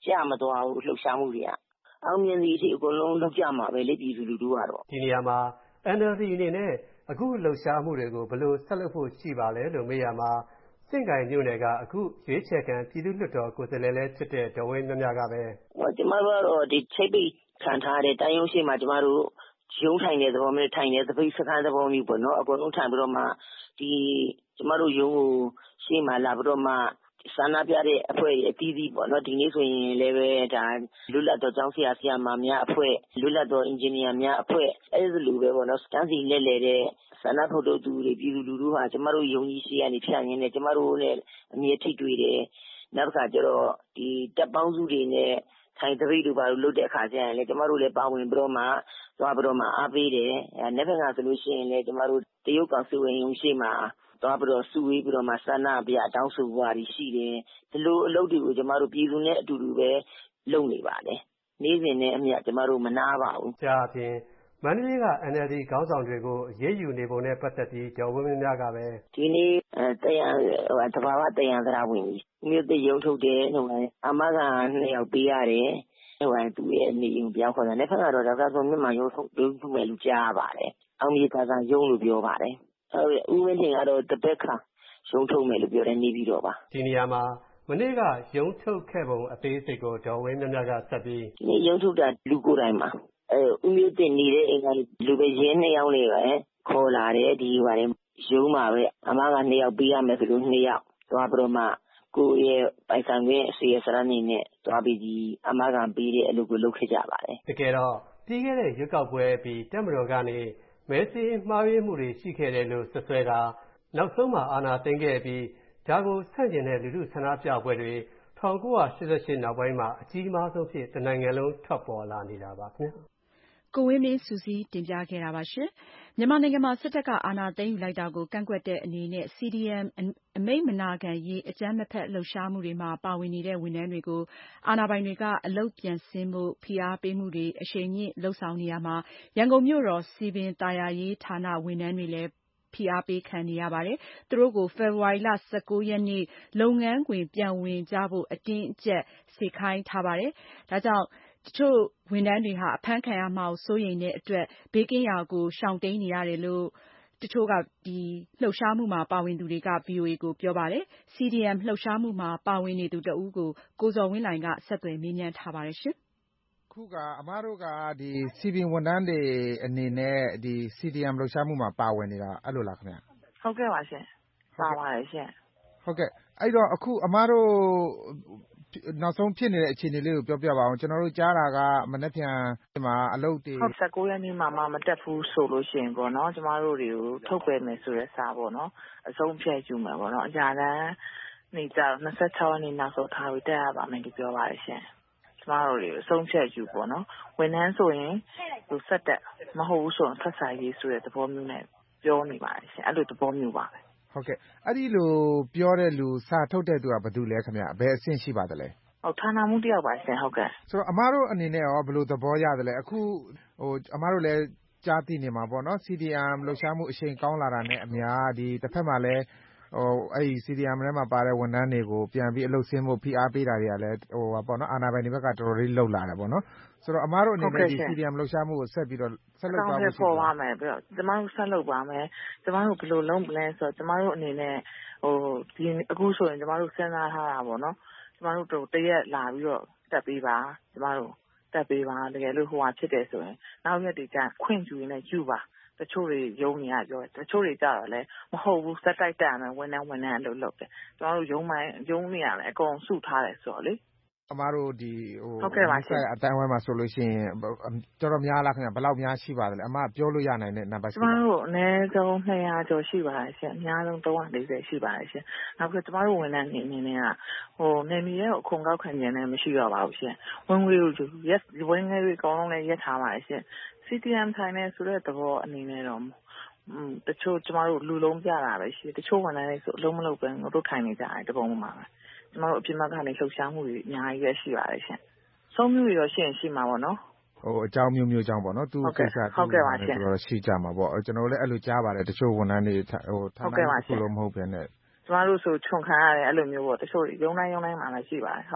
ကျမသွားဘူးလှုပ်ရှားမှုတွေကအောင်မြင်စီအထိအကုန်လုံးလုပ်ကြမှာပဲလေပြည်သူလူထုကတော့ဒီနေရာမှာ N L D အနေနဲ့အခုလှုပ်ရှားမှုတွေကိုဘယ်လိုဆက်လုပ်ဖို့ရှိပါလဲလို့မေးရမှာစင့်ကိုင်မြို့နယ်ကအခုရွေးချယ်ခံပြည်သူ့လွှတ်တော်ကိုယ်စားလှယ်လည်းဖြစ်တဲ့ဒေါ်ဝင်းမြမြကပဲဟောကျမတို့ကတော့ဒီချိတ်ပိတ်ခံထားတဲ့တိုင်းရုံးရှိမှာကျမတို့ရုံးထိုင်တဲ့သဘောမျိုးထိုင်တဲ့သပိတ်စခန်းသဘောမျိုးပေါ့နော်အကုန်လုံးထိုင်ပြီးတော့မှဒီကျမတို့ရုံးကိုရှေ့မှာလာပြီးတော့မှဆန္ဒပြတဲ့အဖွဲ့အသီးသီးပေါ့နော်ဒီနေ့ဆိုရင်လည်းပဲဒါလွတ်လပ်သောကျောင်းဆရာဆရာမများအဖွဲ့လွတ်လပ်သောအင်ဂျင်နီယာများအဖွဲ့အဲ့ဒီလိုပဲပေါ့နော်စတန်းစီလက်လဲတဲ့ဆန္ဒထုတ်ထုတ်သူတွေပြည်သူလူထုဟာကျမတို့ယုံကြည်ရှိရနေဖြတ်ရင်းနဲ့ကျမတို့နဲ့အမြဲထိတွေ့တယ်နောက်တစ်ခါကျတော့ဒီတပ်ပေါင်းစုတွေနဲ့ထိုင်တပိတ်တို့ဘာလို့လုပ်တဲ့အခါကျရင်လေကျမတို့လည်းပါဝင်ပြီးတော့မှသွားပြီးတော့မှအားပေးတယ်အဲနေ့ဘက်ကဆိုလို့ရှိရင်လည်းကျမတို့တရုတ်ကောင်စီဝင်ရုံရှိမှာသွားပြီးတော့စုဝေးပြီးတော့မှဆန္ဒပြတောင်းဆိုပွားတွေရှိတယ်ဒီလိုအလုပ်တွေကိုကျမတို့ပြည်သူနဲ့အတူတူပဲလုပ်နေပါတယ်နေ့စဉ်နဲ့အမျှကျမတို့မနာပါဘူးကြာအပြင်မန္တလေးက N L D ခေါင်းဆောင်တွေကိုအရေးယူနေပုံနဲ့ပတ်သက်ပြီးဒေါ်ဝင်းမြမြကပဲဒီနေ့တရားဟိုတဘာဝတရားသရာဝင်ကြီးမြို့တရုံထုတ်တယ်ဟိုအမကနှစ်ယောက်ပေးရတယ်ဟိုသူ့ရဲ့နေအိမ်ပြောင်းခေါ်တယ်နေ့ခါကတော့ဒေါက်တာဆိုမြင့်မှရုံးထုတ်ရုံးထုတ်မယ်လို့ကြားပါတယ်အောင်မြေသာသာရုံးလို့ပြောပါတယ်ဦးဝင်းတင်ကတော့တပက်ခါရုံးထုတ်မယ်လို့ပြောတယ်နေပြီးတော့ပါဒီနေရာမှာမနေ့ကရုံးထုတ်ခဲ့ပုံအသေးစိတ်ကိုဒေါ်ဝင်းမြမြကဆက်ပြီးဒီနေ့ရုံးထုတ်တာလူကိုယ်တိုင်မှာအဲဦးမျိုးတင်နေတဲ့အိမ်ကလူပဲရင်းနှစ်ယောက်နေပဲခေါ်လာတယ်ဒီဟာတွေရုံးမှာပဲအမကနှစ်ယောက်ပေးရမယ်ဆိုလို့နှစ်ယောက်သွားပြီးတော့မှကိုယ့်ရဲ့ပိုင်ဆိုင်ခွင့်အစီအစရအနေနဲ့သွားပြီးဒီအမကပေးတဲ့အလုပ်ကိုလုပ်ခဲ့ကြပါတယ်တကယ်တော့ပြီးခဲ့တဲ့ရွက်ကောက်ပွဲပြီးတက်မတော်ကနေမဲစင်းမှားယွင်းမှုတွေရှိခဲ့တယ်လို့ဆွဆွဲတာနောက်ဆုံးမှာအာဏာသိမ်းခဲ့ပြီးဒါကိုဆန့်ကျင်တဲ့လူထုဆန္ဒပြပွဲတွေ၁၉၈၈နောက်ပိုင်းမှာအကြီးမားဆုံးဖြစ်တနိုင်ငံလုံးထွက်ပေါ်လာနေတာပါခင်ဗျာကိုဝင်းမင်းစုစည်းတင်ပြခဲ့တာပါရှင်မြန်မာနိုင်ငံမှာစစ်တပ်ကအာဏာသိမ်းယူလိုက်တာကိုကန့်ကွက်တဲ့အနေနဲ့ C D M အမိန့်မနာခံရေးအကြမ်းမဖက်လှုပ်ရှားမှုတွေမှာပါဝင်နေတဲ့ဝန်ထမ်းတွေကိုအာဏာပိုင်တွေကအလုပ်ပြန်ဆင်းဖို့ဖိအားပေးမှုတွေအရှိန်မြင့်လုပ်ဆောင်နေရမှာရန်ကုန်မြို့တော်စည်ပင်သာယာရေးဌာနဝန်ထမ်းတွေလည်းဖိအားပေးခံနေရပါတယ်။သူတို့ကိုဖေဖော်ဝါရီလ၁၉ရက်နေ့လုပ်ငန်းခွင်ပြန်ဝင်ကြဖို့အတင်းအကျပ်စေခိုင်းထားပါတယ်။ဒါကြောင့်တချို့ဝန်ထမ်းတွေဟာအဖမ်းခံရမှာကိုစိုးရိမ်တဲ့အတွက်ဘေးကင်းရာကိုရှောင်တိမ်းနေရတယ်လို့တချို့ကဒီလှုပ်ရှားမှုမှာပါဝင်သူတွေက ဗွီအိုအေကိုပြောပါတယ်။ C D M လှုပ်ရှားမှုမှာပါဝင်နေသူတဦးကိုကိုဇော်ဝင်းလှိုင်ကဆက်သွယ်မေးမြန်းထားပါတယ်ရှင်။ခုကအမတို့ကဒီစီပင်ဝန်ထမ်းတွေအနေနဲ့ဒီ C D M လှုပ်ရှားမှုမှာပါဝင်နေတာအဲ့လိုလားခင်ဗျ။ဟုတ်ကဲ့ပါရှင်။ပါပါတယ်ရှင်။ဟုတ်ကဲ့အဲ့တော့အခုအမတို့နောက်ဆုံးဖြစ်နေတဲ့အခြေအနေလေးကိုပြောပြပါအောင်ကျွန်တော်တို့ကြားတာကမနေ့ပြန်မှာအလုပ်တွေဟုတ်၁၉ရက်နေ့မှာမှမတက်ဘူးဆိုလို့ရှိရင်ပေါ့နော်ကျမတို့တွေကိုထုတ်ပယ်မယ်ဆိုတဲ့စာပေါ့နော်အဆုံးဖြတ်ယူမယ်ပေါ့နော်အကြမ်းနေကြတော့၂၆ရက်နေ့နောက်ဆုံးထားပြီးတက်ရပါမယ်လို့ပြောပါတယ်ရှင်ကျမတို့တွေအဆုံးဖြတ်ယူပေါ့နော်ဝန်ထမ်းဆိုရင်ဟိုဆက်တက်မဟုတ်ဘူးဆိုရင်ထွက်စာရေးဆိုတဲ့သဘောမျိုးနဲ့ပြောနေပါတယ်ရှင်အဲ့လိုသဘောမျိုးပါပဲဟုတ်ကဲ့အဲ့ဒီလိုပြောတဲ့လူစာထုတ်တဲ့သူကဘယ်သူလဲခင်ဗျဘယ်အဆင့်ရှိပါသလဲဟုတ်ဌာနမှုတယောက်ပါရှင်ဟုတ်ကဲ့ဆိုတော့အမတို့အနေနဲ့ရောဘယ်လိုသဘောရတယ်လဲအခုဟိုအမတို့လည်းကြားသိနေမှာပေါ့နော် C D M လှုပ်ရှားမှုအရှိန်ကောင်းလာတာနဲ့အများဒီတစ်ဖက်မှာလည်းဟိုအဲ့ဒီ C D M ထဲမှာပါတဲ့ဝန်ထမ်းတွေကိုပြန်ပြီးအလုပ်ဆင်းဖို့ဖိအားပေးတာတွေကလည်းဟိုပေါ့နော်အာဏာပိုင်တွေဘက်ကတော်တော်လေးလှုပ်လာတယ်ပေါ့နော်ဆိုတော့အမားတို့အနေနဲ့ဒီ C D M လှုပ်ရှားမှုကိုဆက်ပြီးတော့ဆက်လုပ်သွားဖို့ရှိပါမယ်ပြီးတော့ကျမတို့ဆက်လုပ်ပါမယ်ကျမတို့ဘယ်လိုလုပ်မလဲဆိုတော့ကျမတို့အနေနဲ့ဟိုဒီအခုဆိုရင်ကျမတို့စဉ်းစားထားတာပေါ့နော်ကျမတို့တို့တရက်လာပြီးတော့တက်ပေးပါကျမတို့တက်ပေးပါတကယ်လို့ဟိုဟာဖြစ်တယ်ဆိုရင်နောက်ရက်ဒီကခွင့်ယူနေယူပါတချို့တွေရုံးနေရပြောတချို့တွေကြတော့လဲမဟုတ်ဘူးစက်တိုက်တက်မယ်ဝန်ထမ်းဝန်ထမ်းလို့လုပ်တယ်ကျမတို့ရုံးမိုင်းရုံးနေရလဲအကုန်စုထားတယ်ဆိုတော့လေအမားတို့ဒီဟိုဟုတ်ကဲ့ပါရှင်အတိုင်းဝိုင်းမှာဆိုလို့ရှိရင်တော်တော်များလားခင်ဗျဘယ်လောက်များရှိပါသလဲအမပြောလို့ရနိုင်တဲ့နံပါတ်ရှိပါကျမတို့အနည်းဆုံးနှစ်ရာကျော်ရှိပါတယ်ရှင်အများဆုံးသုံးရာ၄၀ရှိပါတယ်ရှင်နောက်ပြီးကျမတို့ဝန်ထမ်းတွေအနေနဲ့ကဟိုနေမီရဲ့အခွန်ကောက်ခံခြင်းလည်းမရှိတော့ပါဘူးရှင်ဝင်ငွေကိုရက်ဝင်ငွေတွေအကုန်လုံးလည်းရက်ထားပါတယ်ရှင် C D M ထိုင်နေဆိုတဲ့သဘောအနေနဲ့တော့อืมတချို့ကျမတို့လူလုံးပြတာပဲရှိတချို့ဝန်ထမ်းတွေဆိုအလုံးမလုံးပဲငါတို့ထိုင်နေကြတယ်တပုံမှာပဲကျမတို့အပြစ်မဲ့ကနေလှုပ်ရှားမှုတွေအများကြီးပဲရှိပါတယ်ရှင်ဆုံးမျိုးရောရှိရင်ရှိမှာပေါ့နော်ဟိုအကြောင်းမျိုးမျိုးအကြောင်းပေါ့နော်သူကိစ္စဟုတ်ကဲ့ပါရှင်တော်တော်ရှိကြမှာပေါ့ကျွန်တော်လည်းအဲ့လိုကြားပါတယ်တချို့ဝန်ထမ်းတွေဟိုဌာနတစ်ခုလုံးမဟုတ်ဘဲနဲ့ကျမတို့ဆိုခြုံခံရတယ်အဲ့လိုမျိုးပေါ့တချို့ရုံးတိုင်းရုံးတိုင်းမှာလည်းရှိပါတယ်ဟုတ်ဟ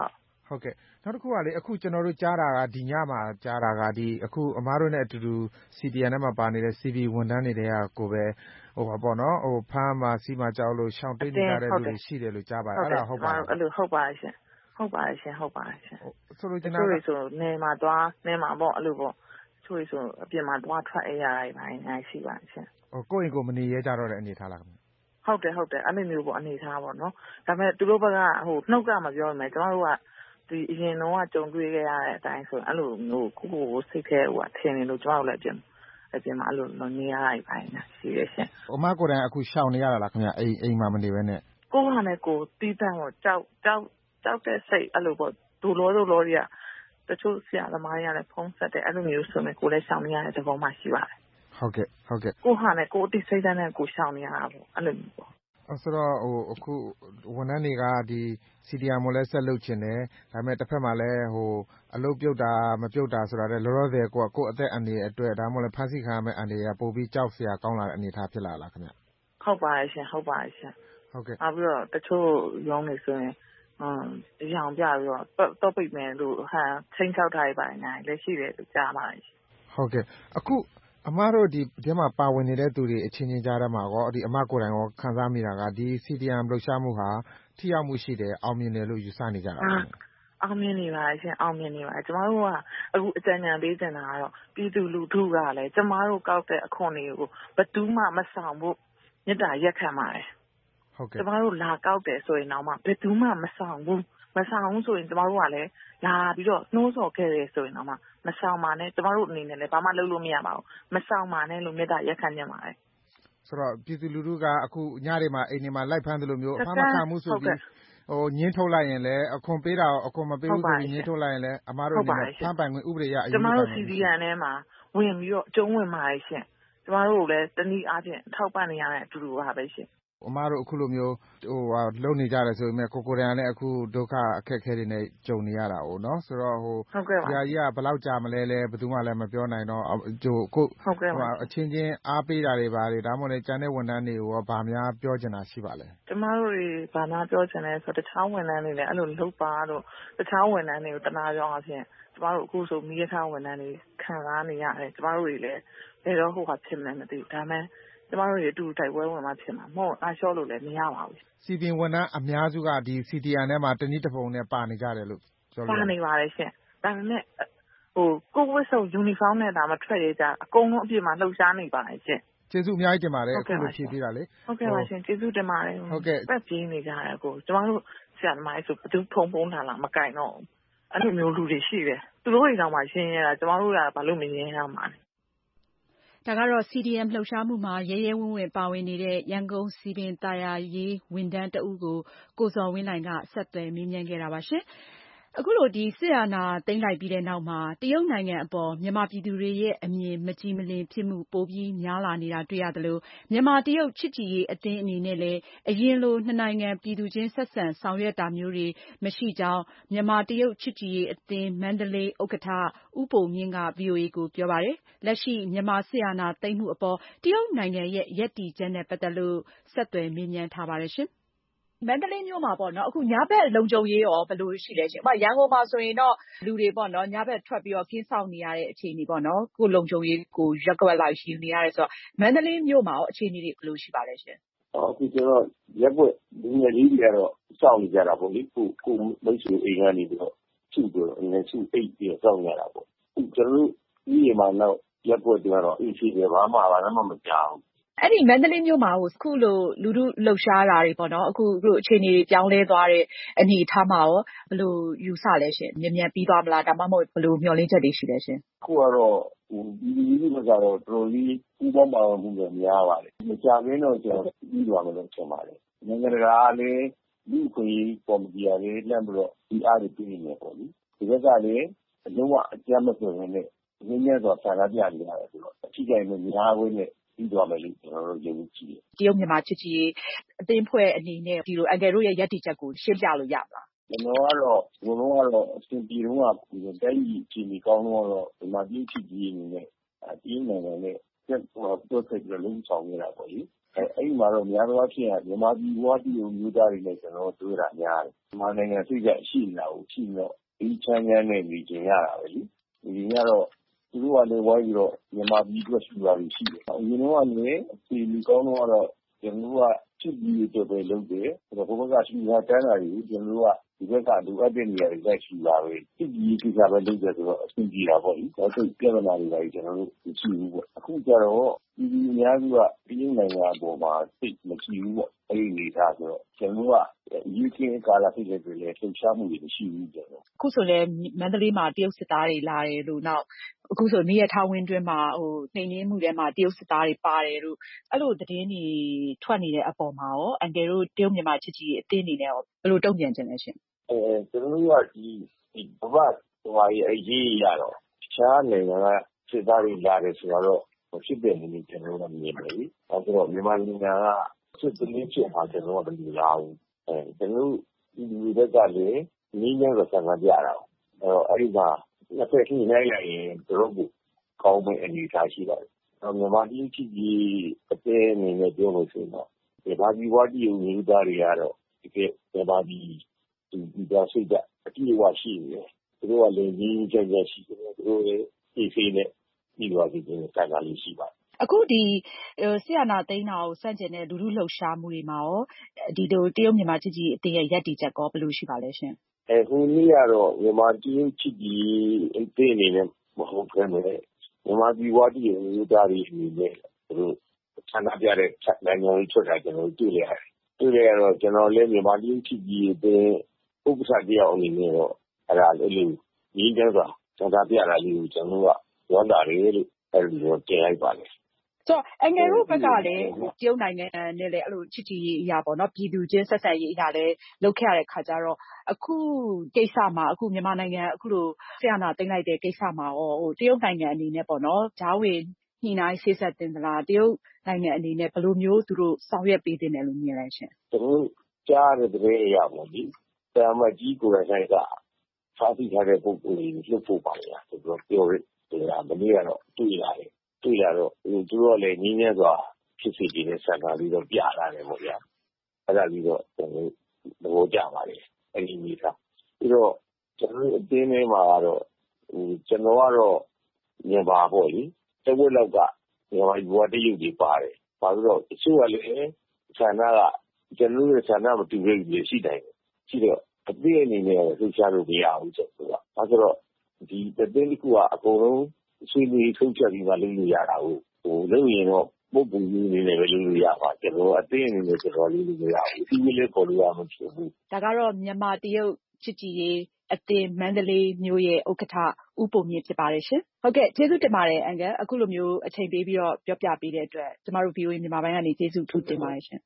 ဟုတ်ကဲ့နောက်တစ်ခုကလေအခုကျွန်တော်တို့ကြားတာကဒီညမှာကြားတာကဒီအခုအမားတို့နဲ့အတူတူ C D N ထဲမှာပါနေတဲ့ C V ဝန်ထမ်းတွေတွေကကိုပဲဟိုပါပေါ့နော်ဟိုဖမ်းမှာစီးမှာကြောက်လို့ရှောင်တိတ်နေကြတဲ့လူတွေရှိတယ်လို့ကြားပါတယ်အဲ့ဒါဟုတ်ပါလားအဲ့လိုဟုတ်ပါရှင်ဟုတ်ပါရှင်ဟုတ်ပါရှင်ဆိုလို့ကျွန်တော်တို့ဆိုနေမှာသွားနေမှာပေါ့အဲ့လိုပေါ့ချို့ဆိုအပြင်မှာသွားထွက်ရရတာပိုင်းနိုင်ရှိပါရှင်ဟိုကိုယ့်အိမ်ကိုမနေရကြတော့တဲ့အနေထားလားဟုတ်တယ်ဟုတ်တယ်အဲ့လိုမျိုးပေါ့အနေထားပေါ့နော်ဒါပေမဲ့သူတို့ဘက်ကဟိုနှုတ်ကမပြောမယ်ကျွန်တော်တို့ကဒီအရင်တော့ကြုံတွေ့ခဲ့ရတဲ့အတိုင်းဆိုအဲ့လိုမျိုးကိုကိုကိုစိတ်ထဲဟိုထင်နေလို့ကျွန်တော်လည်းပြင်အပြင်မှာအဲ့လိုနေရတာပိုင်းနိုင်ရှိရရှင်အမကိုယ်တိုင်အခုရှောင်နေရတာလားခင်ဗျအိမ်အိမ်မှာမနေဘဲနဲ့ကိုကလည်းကိုတီးတန်းကိုကြောက်ကြောက်ကြောက်တဲ့စိတ်အဲ့လိုပေါ့ဒူလောဒူလောတွေကတချို့ဆရာသမားတွေကလည်းဖုံးဆက်တယ်အဲ့လိုမျိုးဆိုရင်ကိုလည်းရှောင်နေရတဲ့သဘောမှရှိပါတယ်ဟုတ်ကဲ့ဟုတ်ကဲ့ကိုဟာနဲ့ကိုအတိစိတ်တန်းနဲ့ကိုရှောင်နေရတာပေါ့အဲ့လိုမျိုးပေါ့ဆိုတော့ဟိုအခုဝန်ထမ်းတွေကဒီ C D M ကိုလည်းဆက်လုပ်ချင်တယ်ဒါပေမဲ့တစ်ဖက်မှာလည်းဟိုအလုပ်ပြုတ်တာမပြုတ်တာဆိုတာလည်းလောလောဆယ်ကိုကကိုယ့်အသက်အန္တရာယ်အတွက်ဒါမှမဟုတ်လည်းဖမ်းဆီးခံရမယ့်အန္တရာယ်ပို့ပြီးကြောက်စရာကောင်းလာတဲ့အနေအထားဖြစ်လာလားခင်ဗျဟုတ်ပါရဲ့ရှင်ဟုတ်ပါရဲ့ရှင်ဟုတ်ကဲ့နောက်ပြီးတော့တချို့ရုံးနေဆိုရင်ဟမ်အရောင်ပြပြီးတော့တော့ပိတ်မယ်လို့ဟန်ချင်းချောက်ထားရပါနေလက်ရှိတယ်လို့ကြားပါတယ်ဟုတ်ကဲ့အခုအမတို့ဒီဒီမှာပါဝင်နေတဲ့သူတွေအချင်းချင်းကြားထဲမှာကောဒီအမကိုယ်တိုင်ရောခံစားမိတာကဒီ C D M လှုပ်ရှားမှုဟာထိရောက်မှုရှိတယ်အောင်မြင်တယ်လို့ယူဆနေကြတာပါအောင်မြင်နေပါရှင်အောင်မြင်နေပါကျမတို့ကအခုအကြံဉာဏ်ပေးတင်တာကတော့ပြည်သူလူထုကလည်းကျမတို့ကောက်တဲ့အခွန်တွေကိုဘယ်သူမှမဆောင်ဘူးမေတ္တာရက်ခံပါတယ်ဟုတ်ကဲ့ကျမတို့လာကောက်တယ်ဆိုရင်တော့မှဘယ်သူမှမဆောင်ဘူးမဆောင်ဘူးဆိုရင်ကျမတို့ကလည်းလာပြီးတော့နှိုးဆော်ခဲ့တယ်ဆိုရင်တော့မှမဆောင်ပါနဲ့ကျမတို့အနေနဲ့လည်းဘာမှလုပ်လို့မရပါဘူးမဆောင်ပါနဲ့လို့မေတ္တာရက်ခံနေပါတယ်ဆိုတော့ပြည်သူလူထုကအခုညတွေမှာအိမ်တွေမှာလိုက်ဖမ်းတယ်လို့မျိုးအဖမ်းမခံမှုဆိုပြီးဟိုညင်းထုတ်လိုက်ရင်လည်းအခွန်ပေးတာအခွန်မပေးဘူးဆိုပြီးညင်းထုတ်လိုက်ရင်လည်းအမားတို့အနေနဲ့ဖမ်းပိုင်ခွင့်ဥပဒေအရအရေးယူပါမယ်ကျမတို့ C D N ထဲမှာဝင်ပြီးတော့အကျုံးဝင်ပါရဲ့ရှင်ကျမတို့လည်းတနည်းအားဖြင့်ထောက်ပံ့နေရတဲ့အတူတူပါပဲရှင်အမားတို့အခုလိုမျိုးဟိုဟာလုံနေကြတယ်ဆိုပေမဲ့ကိုကိုရန်လည်းအခုဒုက္ခအခက်အခဲတွေနဲ့ကြုံနေရတာ哦เนาะဆိုတော့ဟိုဆရာကြီးကဘယ်လောက်ကြာမလဲလဲဘယ်သူမှလည်းမပြောနိုင်တော့ဟိုကိုအချင်းချင်းအားပေးတာတွေပါတယ်ဒါမှမဟုတ်လည်းကျန်တဲ့ဝန်ထမ်းတွေကိုရောဗာများပြောချင်တာရှိပါလဲကျမတို့တွေဗာများပြောချင်တယ်ဆိုတော့တခြားဝန်ထမ်းတွေလည်းအဲ့လိုလုပ်ပါတော့တခြားဝန်ထမ်းတွေကိုတနာကြောင်းအဖြစ်ကျမတို့အခုဆိုမိရထားဝန်ထမ်းတွေခံစားနေရတယ်ကျမတို့တွေလည်းဘယ်တော့ဟိုကဖြစ်မလဲမသိဘူးဒါမှကျမတို့တွေအတူတိုက်ပွဲဝင်မှဖြစ်မှာမဟုတ်အားလျှော့လို့လည်းမရပါဘူး။ C D M ဝန်ထမ်းအများစုကဒီ C D M ထဲမှာတနည်းတစ်ပုံနဲ့ပါနေကြတယ်လို့ပြောလို့ပါနေပါတယ်ရှင်။ဒါပေမဲ့ဟိုကိုဝတ်စုံ uniform နဲ့ဒါမှထွက်ရကြအကုန်လုံးအပြည့်မှာလှုပ်ရှားနေပါတယ်ရှင်။ကျေးဇူးအများကြီးတင်ပါတယ်အခုလိုဖြေပေးတာလေ။ဟုတ်ကဲ့ပါရှင်ကျေးဇူးတင်ပါတယ်။ဟုတ်ကဲ့ပတ်ပြေးနေကြတယ်ကိုကျမတို့ဆရာသမားဆိုဘယ်သူဖုံဖုံလာလာမကင်တော့အဲ့လိုမျိုးလူတွေရှိတယ်။သူတို့တွေတော့မှရှင်းရတာကျမတို့ကဘာလို့မရင်းရမှာလဲဒါကတော့ C D M လှုပ်ရှားမှုမှာရဲရဲဝံ့ဝံ့ပါဝင်နေတဲ့ရန်ကုန်စည်ပင်သာယာရေးဝန်ထမ်းတဦးကိုကိုဇော်ဝင်းလှိုင်ကဆက်သွယ်မေးမြန်းခဲ့တာပါရှင်။အခုလိုဒီစစ်အာဏာသိမ်းလိုက်ပြီးတဲ့နောက်မှာတရုတ်နိုင်ငံအပေါ်မြန်မာပြည်သူတွေရဲ့အမြင်မကြည်မလင်ဖြစ်မှုပိုပြီးများလာနေတာတွေ့ရသလိုမြန်မာတရုတ်ချစ်ကြည်ရေးအသင်းအနေနဲ့လည်းအရင်လိုနှစ်နိုင်ငံပြည်သူချင်းဆက်ဆံဆောင်ရွက်တာမျိုးတွေမရှိကြောင်းမြန်မာတရုတ်ချစ်ကြည်ရေးအသင်းမန္တလေးဥက္ကဋ္ဌဦးပိုမြင့်က ဗွီအိုအေကိုပြောပါတယ်။လက်ရှိမြန်မာစစ်အာဏာသိမ်းမှုအပေါ်တရုတ်နိုင်ငံရဲ့ရပ်တည်ချက်နဲ့ပတ်သက်လို့ဆက်သွယ်မေးမြန်းထားပါတယ်ရှင်။မန္တလေးမြို့မှာပေါ့နော်အခုညဘက်လုံခြုံရေးရောဘယ်လိုရှိလဲရှင်။ဥပမာရန်ကုန်မှာဆိုရင်တော့လူတွေပေါ့နော်ညဘက်ထွက်ပြီးတော့ကင်းစောင့်နေရတဲ့အခြေအနေပေါ့နော်ကိုလုံခြုံရေးကိုရက်ကွက်လိုက်ရှိနေရတယ်ဆိုတော့မန္တလေးမြို့မှာရောအခြေအနေတွေဘယ်လိုရှိပါလဲရှင်။အခုကျတော့ရက်ကွက်လူငယ်လေးတွေကတော့စောင့်နေကြတာပေါ့လေကိုကိုမိတ်ဆွေအိမ်ကနေပြီးတော့စုပြီးတော့ငယ်စုအိတ်ပြီးတော့စောင့်နေရတာပေါ့အခုကျတော့ဒီမှာတော့ရက်ကွက်တွေကတော့အေးရှိတယ်ဘာမှဘာမှမကြောက်အဲ့ဒီမန္တလေးမြို့မှာဟိုခုလိုလူထုလှုပ်ရှားတာတွေပေါ့နော်အခုအခုအခြေအနေတွေပြောင်းလဲသွားတဲ့အနေအထားမှာရောဘယ်လိုယူဆလဲရှင်မြန်မြန်ပြီးသွားမလားဒါမှမဟုတ်ဘယ်လိုမျှော်လင့်ချက်တွေရှိလဲရှင်အခုကတော့ဟိုဒီလူတွေကတော့တော်တော်လေးပူးပေါင်းပါဝင်မှုတွေများပါတယ်မကြခင်တော့ကျွန်တော်ပြီးသွားမယ်လို့ထင်ပါတယ်နိုင်ငံတကာလည်းလူ့ခွင့်ရေးကော်မတီကလည်းလမ်းပြီးတော့ဒီအားတွေပြနေတယ်ပေါ့လေဒီဘက်ကလည်းအလုံးဝအကြမ်းမဆိုရင်လည်းငင်းငယ်စွာဆန္ဒပြနေရတယ်ဆိုတော့အထူးကြိုင်နဲ့များဝဲနဲ့ပြီးသွားမယ်လို့ကျွန်တော်တို့ယုံကြည်တယ်တရုတ်မြန်မာချစ်ကြည်ရေးအသင်းဖွဲ့အနေနဲ့ဒီလိုအန်ကယ်တို့ရဲ့ရပ်တည်ချက်ကိုရှင်းပြလို့ရမလားကျွန်တော်ကတော့ဘုံလုံးကတော့အစဉ်ပြေတော့ကတိုင်းပြည်အခြေအနေကောင်းတော့ဒီမှာပြည်ချစ်ကြည်အနေနဲ့အတင်းနိုင်ငံနဲ့ဆက်ဟိုတော့ဆက်ပြီးလုံးဆောင်နေတာပေါ့လေအဲအဲ့ဒီမှာတော့များသောအားဖြင့်မြန်မာပြည်ဘဝတည်မျိုးသားတွေနဲ့ကျွန်တော်တွေ့တာများတယ်မြန်မာနိုင်ငံစိတ်ကြရှိနေတာကိုရှိတော့ဒီချမ်းချမ်းနဲ့နေကြရတာပဲလေဒီညတော့သူတို့ကလည်းဝိုင်းပြီးတော့မြန်မာပြည်အတွက်ရှိတာရှိတယ်အရင်တော့လည်းအစီအမီကောင်းတော့တော့ကျွန်တော်ကချစ်ပြီးတော့ပဲလုပ်တယ်ဆိုတော့ဘုဘကရှိတာတန်းတာကြီးကျွန်တော်ကဒီဘက်ကလူအပ်တဲ့နေရာတွေလက်ရှိလာပဲချစ်ပြီးကိစ္စပဲလုပ်တယ်ဆိုတော့အဆင်ပြေတာပေါ့လေဒါဆိုပြဿနာတွေလည်းကျွန်တော်တို့မရှိဘူးပေါ့အခုကျတော့ဒီဒီအများစုကပြည်နိုင်ငံပေါ်မှာသိမရှိဘူးပေါ့အဲ့ဒီနေတာဆိုတော့ကျွန်တော်ကယူကေကာလာဖြစ်တဲ့တွေလည်းလှုပ်ရှားမှုတွေမရှိဘူးကြတော့အခုဆိုလည်းမန္တလေးမှာတရုတ်စစ်သားတွေလာတယ်လို့နောက်အခုဆိုနေရထားဝင်းတွင်းမှာဟိုနှိမ်နှင်းမှုထဲမှာတရုတ်စစ်သားတွေပါတယ်လို့အဲ့လိုသတင်းတွေထွက်နေတဲ့အပေါ်မှာရောအန်ကယ်တို့တရုတ်မြန်မာချစ်ကြည်အတင်းအနေနဲ့ရောဘယ်လိုတုံ့ပြန်ချင်လဲရှင်အဲကျွန်တော်တို့ကဒီဒီဘဝဟိုဟာအရေးရတော့တခြားနိုင်ငံကစစ်သားတွေလာတယ်ဆိုတော့ဖြစ်တယ်နည်းကျွန်တော်တို့မြင်တယ်။အဲဆိုတော့မြန်မာနိုင်ငံကစစ်တလေးဖြစ်မှာကျွန်တော်ကမမြင်ရဘူး။အဲကျွန်တော်ဒီလူတွေကလည်းနည်းနဲ့ဆန္ဒပြတာ။အဲတော့အဲ့ဒီမှာတစ်ဖက်ထိနိုင်လိုက်ရင်တို့ကိုကောင်းမဲ့အနေအထားရှိပါတယ်။အဲမြန်မာပြည်ချစ်ကြီးအသေးအနေနဲ့ပြောလို့ဆိုတော့ဒီဘာဒီဝါဒီယူနေတာတွေကတော့ဒီကမြန်မာပြည်ဒီဒီတော့စိတ်ကအတိအဝရှိနေတယ်။သူတို့ကလည်းရင်းကြကြရှိတယ်။သူတို့လည်းအေးဆေးနဲ့ဒီလိုအဖြစ်ကိုစကားလေးရှိပါတယ်အခုဒီဆရာနာသိန်းတာကိုစန့်ကျင်တဲ့လူလူလှုပ်ရှားမှုတွေမှာရောဒီလိုတရုတ်မြန်မာချစ်ကြည်အတင်းရဲ့ရပ်တည်ချက်ကောဘယ်လိုရှိပါလဲရှင်အဲဟိုနေ့ကတော့မြန်မာတရုတ်ချစ်ကြည်အတင်းအနေနဲ့မဟုတ်ဘဲနဲ့မြန်မာပြည်ဝါဒီယူသားတွေအနေနဲ့သူတို့ဆန္ဒပြတဲ့နိုင်ငံရေးထွက်တာကျွန်တော်တွေ့ရတယ်တွေ့ရတော့ကျွန်တော်လည်းမြန်မာတရုတ်ချစ်ကြည်အတင်းဥပဒေတရားအနေနဲ့တော့အဲ့ဒါလေးလေးရင်းကြစွာဆန္ဒပြတာလေးကိုကျွန်တော်ကရောတာလေလို့အဲ့လိုပြောတင်လိုက်ပါလေဆိုတော့အငယ်တို့ဘက်ကလည်းတရုတ်နိုင်ငံနဲ့လည်းအဲ့လိုချစ်ကြည်ရေးအရာပေါ့နော်ပြည်သူချင်းဆက်ဆံရေးအရာလည်းလုပ်ခဲ့ရတဲ့ခါကျတော့အခုကိစ္စမှာအခုမြန်မာနိုင်ငံအခုလိုဆရာနာသိမ်းလိုက်တဲ့ကိစ္စမှာရောဟိုတရုတ်နိုင်ငံအနေနဲ့ပေါ့နော်ဂျားဝင်ညှိနှိုင်းဆေးဆက်တင်သလားတရုတ်နိုင်ငံအနေနဲ့ဘယ်လိုမျိုးသူတို့ဆောင်ရွက်ပေးတင်တယ်လို့မြင်လဲရှင်သူတို့ကြားတဲ့တဲ့အရာပေါ့ဒီဆရာမကြီးကိုယ်တိုင်ကစားပြီးထားတဲ့ပုံကိုလှုပ်ဖို့ပါလေသူတို့ပြောရဒါမနေ့ကတော့တွေ့ရတယ်တွေ့ရတော့သူတို့လည်းငင်းငယ်စွာဖြစ်စီနေတဲ့ဆန္ဒလေးတော့ပြလာတယ်ပေါ့ဗျာအဲ့ဒါပြီးတော့ကျွန်တော်သဘောကျပါလေအဲ့ဒီမိသားပြီးတော့ကျွန်တော်အတင်းထဲမှာကတော့ဟိုကျွန်တော်ကတော့မြန်မာပေါ့လေတဝက်လောက်ကမြန်မာဘဝတရုပ်ကြီးပါတယ်ဘာလို့တော့အချို့ကလည်းဆန္ဒကကျွန်တော်ရဲ့ဆန္ဒမတူတဲ့လူတွေရှိတယ်ရှိတော့အပြည့်အနေနဲ့လှုပ်ရှားလို့မရဘူးဆိုတော့ဒါဆိုတော့ဒီတဲ့တဲ့ကူကအကုန်လုံးဆွေးနွေးထုတ်ချက်ပြီးမှလုပ်လို့ရတာကိုဟိုလုပ်ရင်တော့ပုဂ္ဂိုလ်ကြီးနေနဲ့ပဲလုပ်လို့ရပါကျွန်တော်အသိအနေနဲ့ကျွန်တော်လုပ်လို့မရဘူးဒီလိုလေးပေါ်လို့ရမှာဖြစ်ဘူးဒါကတော့မြန်မာတရုတ်ချစ်ကြည်ရေးအသင်းမန္တလေးမြို့ရဲ့ဥက္ကဋ္ဌဦးပုံမြင့်ဖြစ်ပါတယ်ရှင်ဟုတ်ကဲ့ကျေးဇူးတင်ပါတယ်အန်ကယ်အခုလိုမျိုးအချိန်ပေးပြီးတော့ပြောပြပေးတဲ့အတွက်ကျမတို့ ဗီအိုအေ မြန်မာပိုင်းကနေကျေးဇူးထူးတင်ပါတယ်ရှင်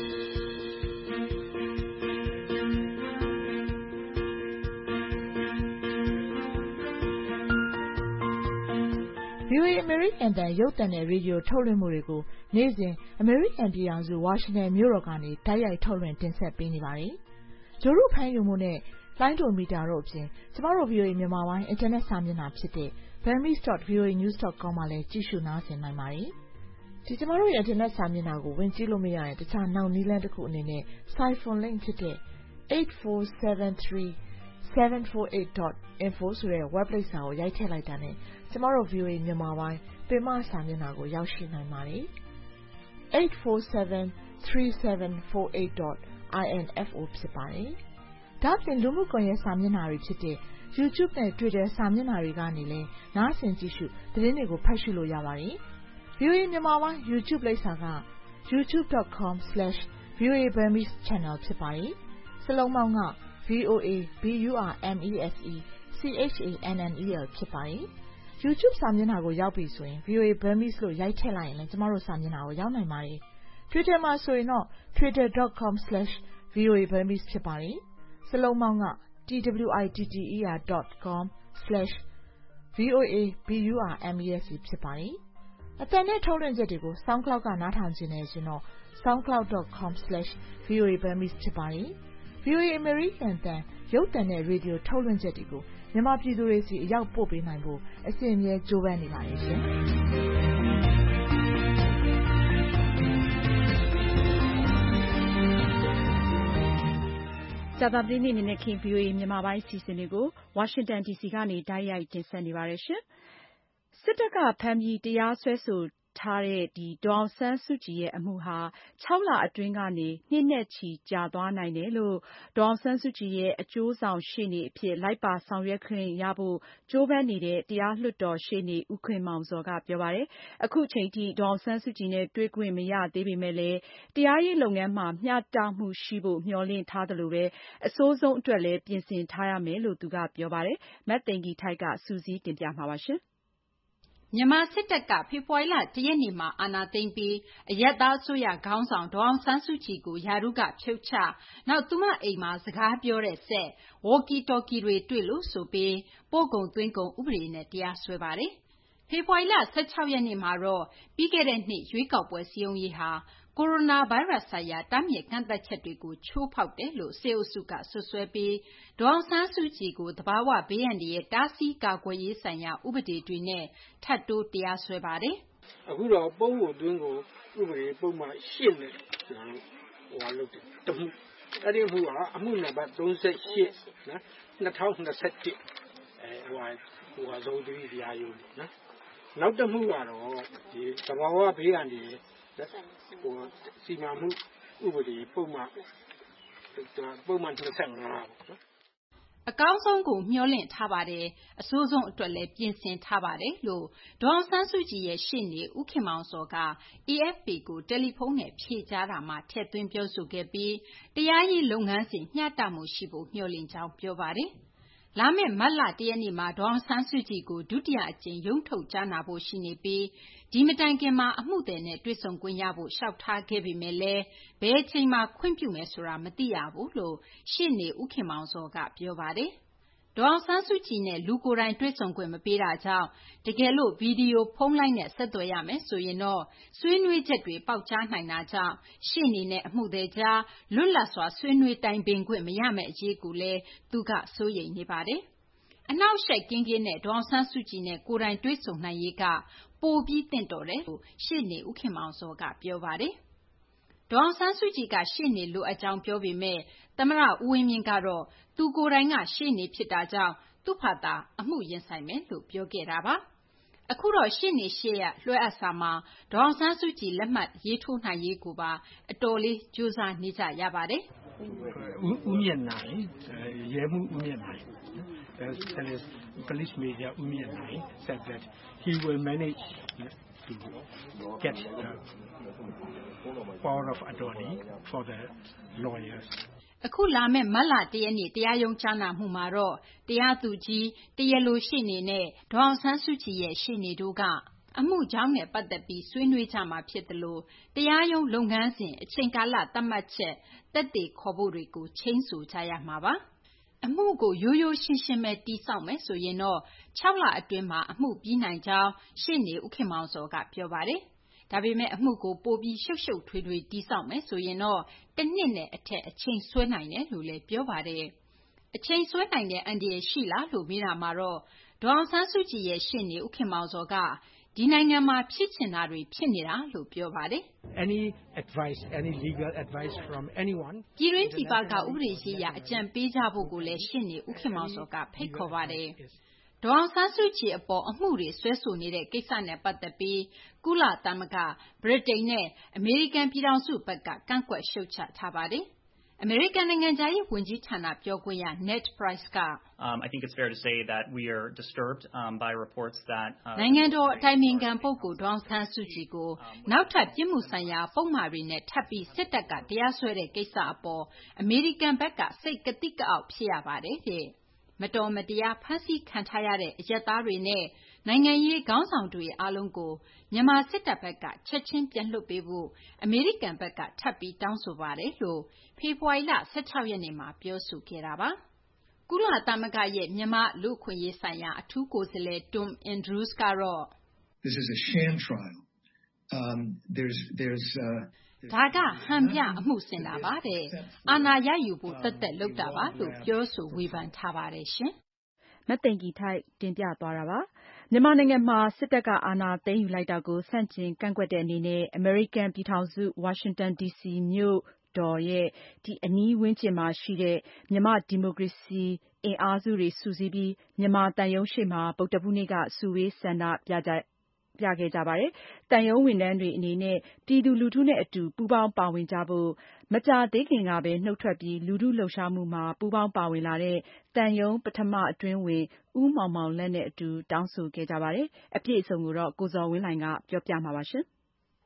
ဗီအိုအေ American တန်ရုပ်သံနဲ့ရေဒီယိုထုတ်လွှင့်မှုတွေကိုနေ့စဉ် American ပြည်ထောင်စုဝါရှင်တန်မြို့တော်ကနေတိုက်ရိုက်ထုတ်လွှင့်တင်ဆက်ပေးနေပါတယ်။ဂျိုရုဖမ်းယူမှုနဲ့လိုင်းဒိုမီတာတို့အပြင်ကျမတို့ ဗီအိုအေ မြန်မာပိုင်းအင်တာနက်စာမျက်နှာဖြစ်တဲ့ burmese dot v o a news dot com မှာလည်းကြည့်ရှုနားဆင်နိုင်ပါတယ်။ဒီကျမတို့ရဲ့အင်တာနက်စာမျက်နှာကိုဝင်ကြည့်လို့မရရင်တခြားနောက်နည်းလမ်းတစ်ခုအနေနဲ့ Siphon link ဖြစ်တဲ့ eight four seven three seven four eight dot info ဆိုတဲ့ web လိပ်စာကိုရိုက်ထည့်လိုက်တာနဲ့ကျမတို့ ဗီအိုအေ မြန်မာပိုင်းပင်မစာမျက်နှာကိုရောက်ရှိနိုင်ပါတယ်။ eight four seven three seven four eight dot info ဖြစ်ပါတယ်။ဒါ့အပြင်လူမှုကွန်ရက်စာမျက်နှာတွေဖြစ်တဲ့ YouTube နဲ့ Twitter စာမျက်နှာတွေကနေလည်းနားဆင်ကြည့်ရှုသတင်းတွေကိုဖတ်ရှုလို့ရပါတယ်။ ဗီအိုအေ မြန်မာပိုင်း YouTube လိပ်စာက youtube dot com slash v o a burmese channel ဖြစ်ပါတယ်။စလုံးပေါင်းက V O A B U R M E S E C H A N N E L ဖြစ်ပါတယ်။ YouTube စာမျက်နှာကိုရောက်ပြီဆိုရင် ဗီအိုအေ Burmese လို့ရိုက်ထည့်လိုက်ရင်လည်းကျမတို့စာမျက်နှာကိုရောက်နိုင်ပါတယ်။ Twitter မှာဆိုရင်တော့ twitter dot com slash v o a burmese ဖြစ်ပါတယ်။စလုံးပေါင်းက twitter dot com slash v o a b u r m e s e ဖြစ်ပါတယ်။အသံနဲ့ထုတ်လွှင့်ချက်တွေကို SoundCloud ကနားထောင်ခြင်းနဲ့ဆိုတော့ soundcloud dot com slash v o a burmese ဖြစ်ပါတယ်။ ဗီအိုအေ American တန်ရုပ်သံနဲ့ရေဒီယိုထုတ်လွှင့်ချက်တွေကိုမြန်မာပြည်သူတွေစီအရောက်ပို့ပေးနိုင်ဖို့အစဉ်အမြဲကြိုးပမ်းနေပါတယ်ရှင်။ကြာသပတေးနေ့နေ့နဲ့ခင် ဗွီအိုအေမြန်မာပိုင်းအစီအစဉ်တွေကိုဝါရှင်တန်ဒီစီကနေတိုက်ရိုက်တင်ဆက်နေပါတယ်ရှင်။စစ်တပ်ကဖမ်းပြီးတရားစွဲဆိုထားတဲ့ဒီဒေါ်အောင်ဆန်းစုကြည်ရဲ့အမှုဟာခြောက်လအတွင်းကနေနှစ်နဲ့ချီကြာသွားနိုင်တယ်လို့ဒေါ်အောင်ဆန်းစုကြည်ရဲ့အကျိုးဆောင်ရှေ့နေအဖြစ်လိုက်ပါဆောင်ရွက်ခွင့်ရဖို့ကြိုးပမ်းနေတဲ့တရားလွှတ်တော်ရှေ့နေဦးခင်မောင်ဇော်ကပြောပါတယ်။အခုချိန်ထိဒေါ်အောင်ဆန်းစုကြည်နဲ့တွေ့ခွင့်မရသေးပေမဲ့လည်းတရားရေးလုပ်ငန်းမှာမျှတမှုရှိဖို့မျှော်လင့်ထားသလိုပဲအဆိုးဆုံးအတွက်လည်းပြင်ဆင်ထားရမယ်လို့သူကပြောပါတယ်။မတ်သိင်္ဂီထိုက်ကစူးစီးတင်ပြမှာပါရှင်။မြန်မာစစ်တပ်ကဖေဖော်ဝါရီလတရက်နေ့မှာအာဏာသိမ်းပြီးအရပ်သားအစိုးရခေါင်းဆောင်ဒေါ်အောင်ဆန်းစုကြည်ကိုရာထူးကဖြုတ်ချနောက်သူမအိမ်မှာစကားပြောတဲ့စက်ဝေါ်ကီတော်ကီတွေတွေ့လို့ဆိုပြီးပို့ကုန်သွင်းကုန်ဥပဒေနဲ့တရားစွဲပါတယ်။ဖေဖော်ဝါရီလ၁၆ရက်နေ့မှာတော့ပြီးခဲ့တဲ့နှစ်ရွေးကောက်ပွဲစည်းရုံးရေးဟာကိုရိုနာဗိုင်းရပ်စ်ဆိုင်ရာတားမြစ်ကန့်သတ်ချက်တွေကိုချိုးဖောက်တယ်လို့စစ်အုပ်စုကစွပ်စွဲပြီးဒေါ်အောင်ဆန်းစုကြည်ကိုသဘာဝဘေးအန္တရာယ်တားဆီးကာကွယ်ရေးဆိုင်ရာဥပဒေတွေနဲ့ထပ်တိုးတရားစွဲပါတယ်။အခုတော့ပုံကိုတွင်းကိုဥပဒေပုံမှန်ရှင်းတယ်ကျွန်တော်ဟိုလုပ်တယ်တမှုအဲ့ဒီမှုကအမှုနံပါတ်၃၈နော်၂၀၂၁အဲဟိုဟိုဇုံသီးတရားရုံးနော်နောက်တစ်မှုကတော့ဒီသဘာဝဘေးအန္တရာယ်ဟိုစီမံမှုဥပဒေပုံမှန်ပုံမှန်၂၅ပေါ့နော်အကောင်းဆုံးကိုမျှော်လင့်ထားပါတယ်အဆိုးဆုံးအတွက်လည်းပြင်ဆင်ထားပါတယ်လို့ဒေါ်အောင်ဆန်းစုကြည်ရဲ့ရှေ့နေဦးခင်မောင်စောက A F P ကိုတယ်လီဖုန်းနဲ့ဖြေကြားတာမှာထည့်သွင်းပြောဆိုခဲ့ပြီးတရားရေးလုပ်ငန်းစဉ်မျှတမှုရှိဖို့မျှော်လင့်ကြောင်းပြောပါတယ်လာမယ့်မတ်လတရက်နေ့မှာဒေါ်အောင်ဆန်းစုကြည်ကိုဒုတိယအကြိမ်ရုံးထုတ်ကြားနာဖို့ရှိနေပြီးဒီမတိုင်ခင်မှာအမှုသည်နဲ့တွေ့ဆုံခွင့်ရဖို့လျှောက်ထားခဲ့ပေမဲ့လည်းဘယ်အချိန်မှာခွင့်ပြုမယ်ဆိုတာမသိရဘူးလို့ရှေ့နေဦးခင်မောင်စောကပြောပါတယ်ဒေါ်အောင်ဆန်းစုကြည်နဲ့လူကိုယ်တိုင်တွေ့ဆုံခွင့်မပေးတာကြောင့်တကယ်လို့ဗီဒီယိုဖုန်းလိုင်းနဲ့ဆက်သွယ်ရမယ်ဆိုရင်တော့ဆွေးနွေးချက်တွေပေါက်ကြားနိုင်တာကြောင့်ရှေ့နေနဲ့အမှုသည်ကြားလွတ်လပ်စွာဆွေးနွေးတိုင်ပင်ခွင့်မရမယ့်အရေးကိုလည်းသူကစိုးရိမ်နေပါတယ်အနှောက်အယှက်ကင်းကင်းနဲ့ဒေါ်အောင်ဆန်းစုကြည်နဲ့ကိုယ်တိုင်တွေ့ဆုံနိုင်ရေးကပိုပြီးသင့်တော်တယ်လို့ရှေ့နေဦးခင်မောင်စောကပြောပါတယ်ဒေါ်အောင်ဆန်းစုကြည်ကရှေ့နေလိုအပ်ကြောင်းပြောပေမဲ့သမ္မတဦးဝင်းမြင့်ကတော့သူကိုယ်တိုင်ကရှေ့နေဖြစ်တာကြောင့်သူ့ဘာသာအမှုရင်ဆိုင်မယ်လို့ပြောခဲ့တာပါအခုတော့ရှေ့နေရှေ့ရလွှဲအပ်စာမှာဒေါ်အောင်ဆန်းစုကြည်လက်မှတ်ရေးထိုးနိုင်ရေးကိုပါအတော်လေးကြိုးစားနေကြရပါတယ်ဦးမြင့်နိုင်ရဲမှုဦးမြင့်နိုင်As police major Umian said that he will manage to get the power of attorney for the lawyers. အခုလာမယ့်မတ်လတရက်နေ့တရားရုံးကြားနာမှုမှာတော့တရားသူကြီးတရားလိုရှေ့နေနဲ့ဒေါ်အောင်ဆန်းစုကြည်ရဲ့ရှေ့နေတို့ကအမှုကြောင်းနဲ့ပတ်သက်ပြီးဆွေးနွေးကြမှာဖြစ်တယ်လို့တရားရုံးလုပ်ငန်းစဉ်အချိန်ကာလသတ်မှတ်ချက်တက်တည်ခေါ်ဖို့တွေကိုချိန်ဆကြရမှာပါအမှုကိုရိုးရိုးရှင်းရှင်းပဲတည်ဆောက်မယ်ဆိုရင်တော့ခြောက်လအတွင်းမှာအမှုပြီးနိုင်ကြောင်းရှေ့နေဦးခင်မောင်စောကပြောပါတယ်။ဒါပေမဲ့အမှုကိုပိုပြီးရှုပ်ရှုပ်ထွေးထွေးတည်ဆောက်မယ်ဆိုရင်တော့တစ်နှစ်နဲ့အထက်အချိန်ဆွဲနိုင်တယ်လို့လည်းပြောပါတယ်။အချိန်ဆွဲနိုင်တဲ့အန္တရာယ်ရှိလားလို့မေးတာမှာတော့ဒေါ်အောင်ဆန်းစုကြည်ရဲ့ရှေ့နေဦးခင်မောင်စောကဒီနိုင်ငံမှာဖြစ်ချင်တာတွေဖြစ်နေတာလို့ပြောပါတယ်။ Any advice, any legal advice from anyone ပြည်တွင်းပြည်ပကဥပဒေရေးရာအကြံပေးကြဖို့ကိုလည်းရှေ့နေဦးခင်မောင်စောကဖိတ်ခေါ်ပါတယ်။ဒေါ်အောင်ဆန်းစုကြည်အပေါ်အမှုတွေဆွဲဆိုနေတဲ့ကိစ္စနဲ့ပတ်သက်ပြီးကုလသမဂ္ဂဗြိတိန်နဲ့အမေရိကန်ပြည်ထောင်စုဘက်ကကန့်ကွက်ရှုတ်ချထားပါတယ်။အမေရိကန်နိုင်ငံခြားရေးဝန်ကြီးဌာနပြောခွင့်ရ Ned Price က um, I think it's fair to say that we are disturbed um, by reports that နိုင်ငံတော်အတိုင်ပင်ခံပုဂ္ဂိုလ်ဒေါ်အောင်ဆန်းစုကြည်ကိုနောက်ထပ်ပြစ်မှုဆိုင်ရာပုံမှားတွေနဲ့ထပ်ပြီးစစ်တပ်ကတရားစွဲတဲ့ကိစ္စအပေါ်အမေရိကန်ဘက်ကစိတ်ကတိကအောက်ဖြစ်ရပါတယ်တဲ့မတော်မတရားဖမ်းဆီးခံထားရတဲ့အရက်သားတွေနဲ့နိုင်ငံရေးခေါင်းဆောင်တွေအားလုံးကိုမြန်မာစစ်တပ်ဘက်ကချက်ချင်းပြန်လွှတ်ပေးဖို့အမေရိကန်ဘက်ကထပ်ပြီးတောင်းဆိုပါတယ်လို့ဖေဖော်ဝါရီလ၁၆ရက်နေ့မှာပြောဆိုခဲ့တာပါကုလသမဂ္ဂရဲ့မြန်မာလူ့အခွင့်အရေးဆိုင်ရာအထူးကိုယ်စားလှယ် Tom Andrews ကတော့ This is a sham trial. Um there's there's uh ဒါကဟန်ပြအမှုစင်တာပါတဲ့အာဏာရယူဖို့တက်တက်လုပ်တာပါလို့ပြောဆိုဝေဖန်ထားပါတယ်ရှင်မသိင်္ဂီထိုက်တင်ပြသွားတာပါမြန်မာနိုင်ငံမှာစစ်တပ်ကအာဏာသိမ်းယူလိုက်တာကိုဆန့်ကျင်ကန့်ကွက်တဲ့အနေနဲ့အမေရိကန်ပြည်ထောင်စုဝါရှင်တန်ဒီစီမြို့ဒေါ်ရဲ့ဒီအနီးဝန်းကျင်မှာရှိတဲ့မြန်မာဒီမိုကရေစီအင်အားစုတွေစုစည်းပြီးမြန်မာသံရုံးရှေ့မှာဗုဒ္ဓဟူးနေ့ကစုဝေးဆန္ဒပြကြပြခဲ့ကြပါတယ်။သံရုံးဝန်ထမ်းတွေအနေနဲ့ပြည်သူလူထုနဲ့အတူပူးပေါင်းပါဝင်ကြဖို့မကြာသေးခင်ကပဲနှုတ်ထွက်ပြီးလူထုလှုပ်ရှားမှုမှာပူးပေါင်းပါဝင်လာတဲ့သံရုံးပထမအတွင်းဝင်ဦးမောင်မောင်လတ်နဲ့အတူတောင်းဆိုခဲ့ကြပါတယ်။အပြည့်အစုံကိုတော့ကိုဇော်ဝင်းလှိုင်ကပြောပြမှာပါရှင်။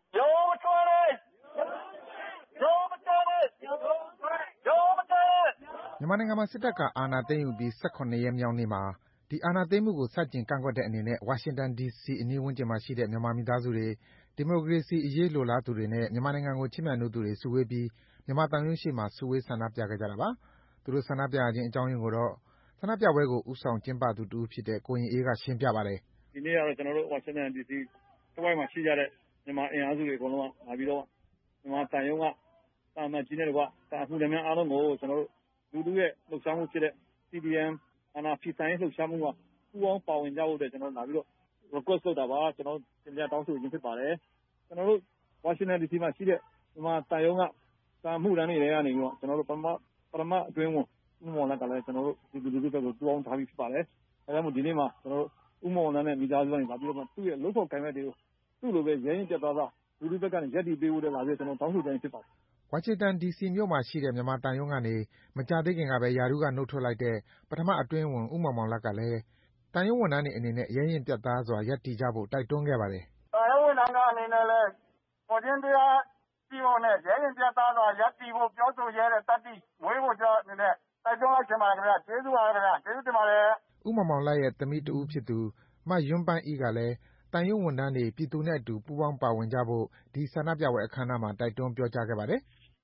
မြန်မာနိုင်ငံမှာစစ်တပ်ကအာဏာသိမ်းယူပြီး၁၇ရက်မြောက်နေ့မှာဒီအာဏာသိမ်းမှုကိုဆန့်ကျင်ကန့်ကွက်တဲ့အနေနဲ့ဝါရှင်တန်ဒီစီအနီးဝန်းကျင်မှာရှိတဲ့မြန်မာမိသားစုတွေဒီမိုကရေစီအရေးလိုလားသူတွေနဲ့မြန်မာနိုင်ငံကိုချစ်မြတ်နိုးသူတွေစုဝေးပြီးမြန်မာသံရုံးရှေ့မှာစုဝေးဆန္ဒပြခဲ့ကြတာပါ။သူတို့ဆန္ဒပြရခြင်းအကြောင်းရင်းကိုတော့ဆန္ဒပြပွဲကိုဦးဆောင်ကျင်းပသူတဦးဖြစ်တဲ့ကိုရင်အေးကရှင်းပြပါတယ်။ဒီနေ့ကတော့ကျွန်တော်တို့ဝါရှင်တန်ဒီစီတဝိုက်မှာရှိကြတဲ့မြန်မာအင်အားစုတွေအကုန်လုံးကလာပြီးတော့မြန်မာသံရုံးကတာမန်ကြီးတဲ့ကွာတာအမှုတွေများအားလုံးကိုကျွန်တော်တို့လူလူရဲ့လှုပ်ရှားမှုဖြစ်တဲ့ C D M အာဏာဖီဆိုင်လှုပ်ရှားမှုကပူးပေါင်းပါဝင်ကြဖို့အတွက်ကျွန်တော်လာပြီးတော့ request လုပ်တာပါကျွန်တော်တင်ပြတောင်းဆိုရင်းဖြစ်ပါတယ်ကျွန်တော်တို့ဝါရှင်တန်ဒီစီမှာရှိတဲ့မြန်မာတန်ရုံးကတာမှုတန်းတွေထဲကနေပြီးတော့ကျွန်တော်တို့ပထမပထမအတွင်းဝင်ဥမော်လက်ကလည်းကျွန်တော်တို့ဒီလူလူတွေကိုပူးပေါင်းထားပြီးဖြစ်ပါတယ်အဲဒါမှဒီနေ့မှာကျွန်တော်တို့ဥမော်လနဲ့မိသားစုကနေလာပြီးတော့သူ့ရဲ့လုပ်ဖို့ကိုင်မဲ့တွေကိုသူ့လိုပဲရဲရင်ပြတ်သားသားလူလူဘက်ကနေရက်တီပေးဖို့လည်းလာပြီးကျွန်တော်တောင်းဆိုကြရင်ဖြစ်ပါတယ်ဝါရှင်တန်ဒီစီမြို့မှာရှိတဲ့မြန်မာတန်ရုံးကနေမကြာသေးခင်ကပဲယာရုကနှုတ်ထွက်လိုက်တဲ့ပထမအတွင်းဝင်ဦးမောင်မောင်လတ်ကလည်းတန်ရုံးဝန်ထမ်းတွေအနေနဲ့ရဲရင်ပြတ်သားစွာရပ်တည်ကြဖို့တိုက်တွန်းခဲ့ပါတယ်။တန်ရုံးဝန်ထမ်းကအနေနဲ့လည်းပေါ်ခြင်းတရားကြည့်ဖို့နဲ့ရဲရင်ပြတ်သားစွာရပ်တည်ဖို့ပြောဆိုရဲတဲ့တတိမွေးဖို့ကြောင့်အနေနဲ့တိုက်တွန်းလိုက်ချင်ပါတယ်ခင်ဗျာကျေးဇူးပါခင်ဗျာကျေးဇူးတင်ပါတယ်ဦးမောင်မောင်လတ်ရဲ့သမီးတဦးဖြစ်သူမယွန်းပန်းဤကလည်းတန်ရုံးဝန်ထမ်းတွေပြည်သူနဲ့အတူပူးပေါင်းပါဝင်ကြဖို့ဒီဆန္ဒပြပွဲအခမ်းအနားမှာတိုက်တွန်းပြောကြားခဲ့ပါတယ်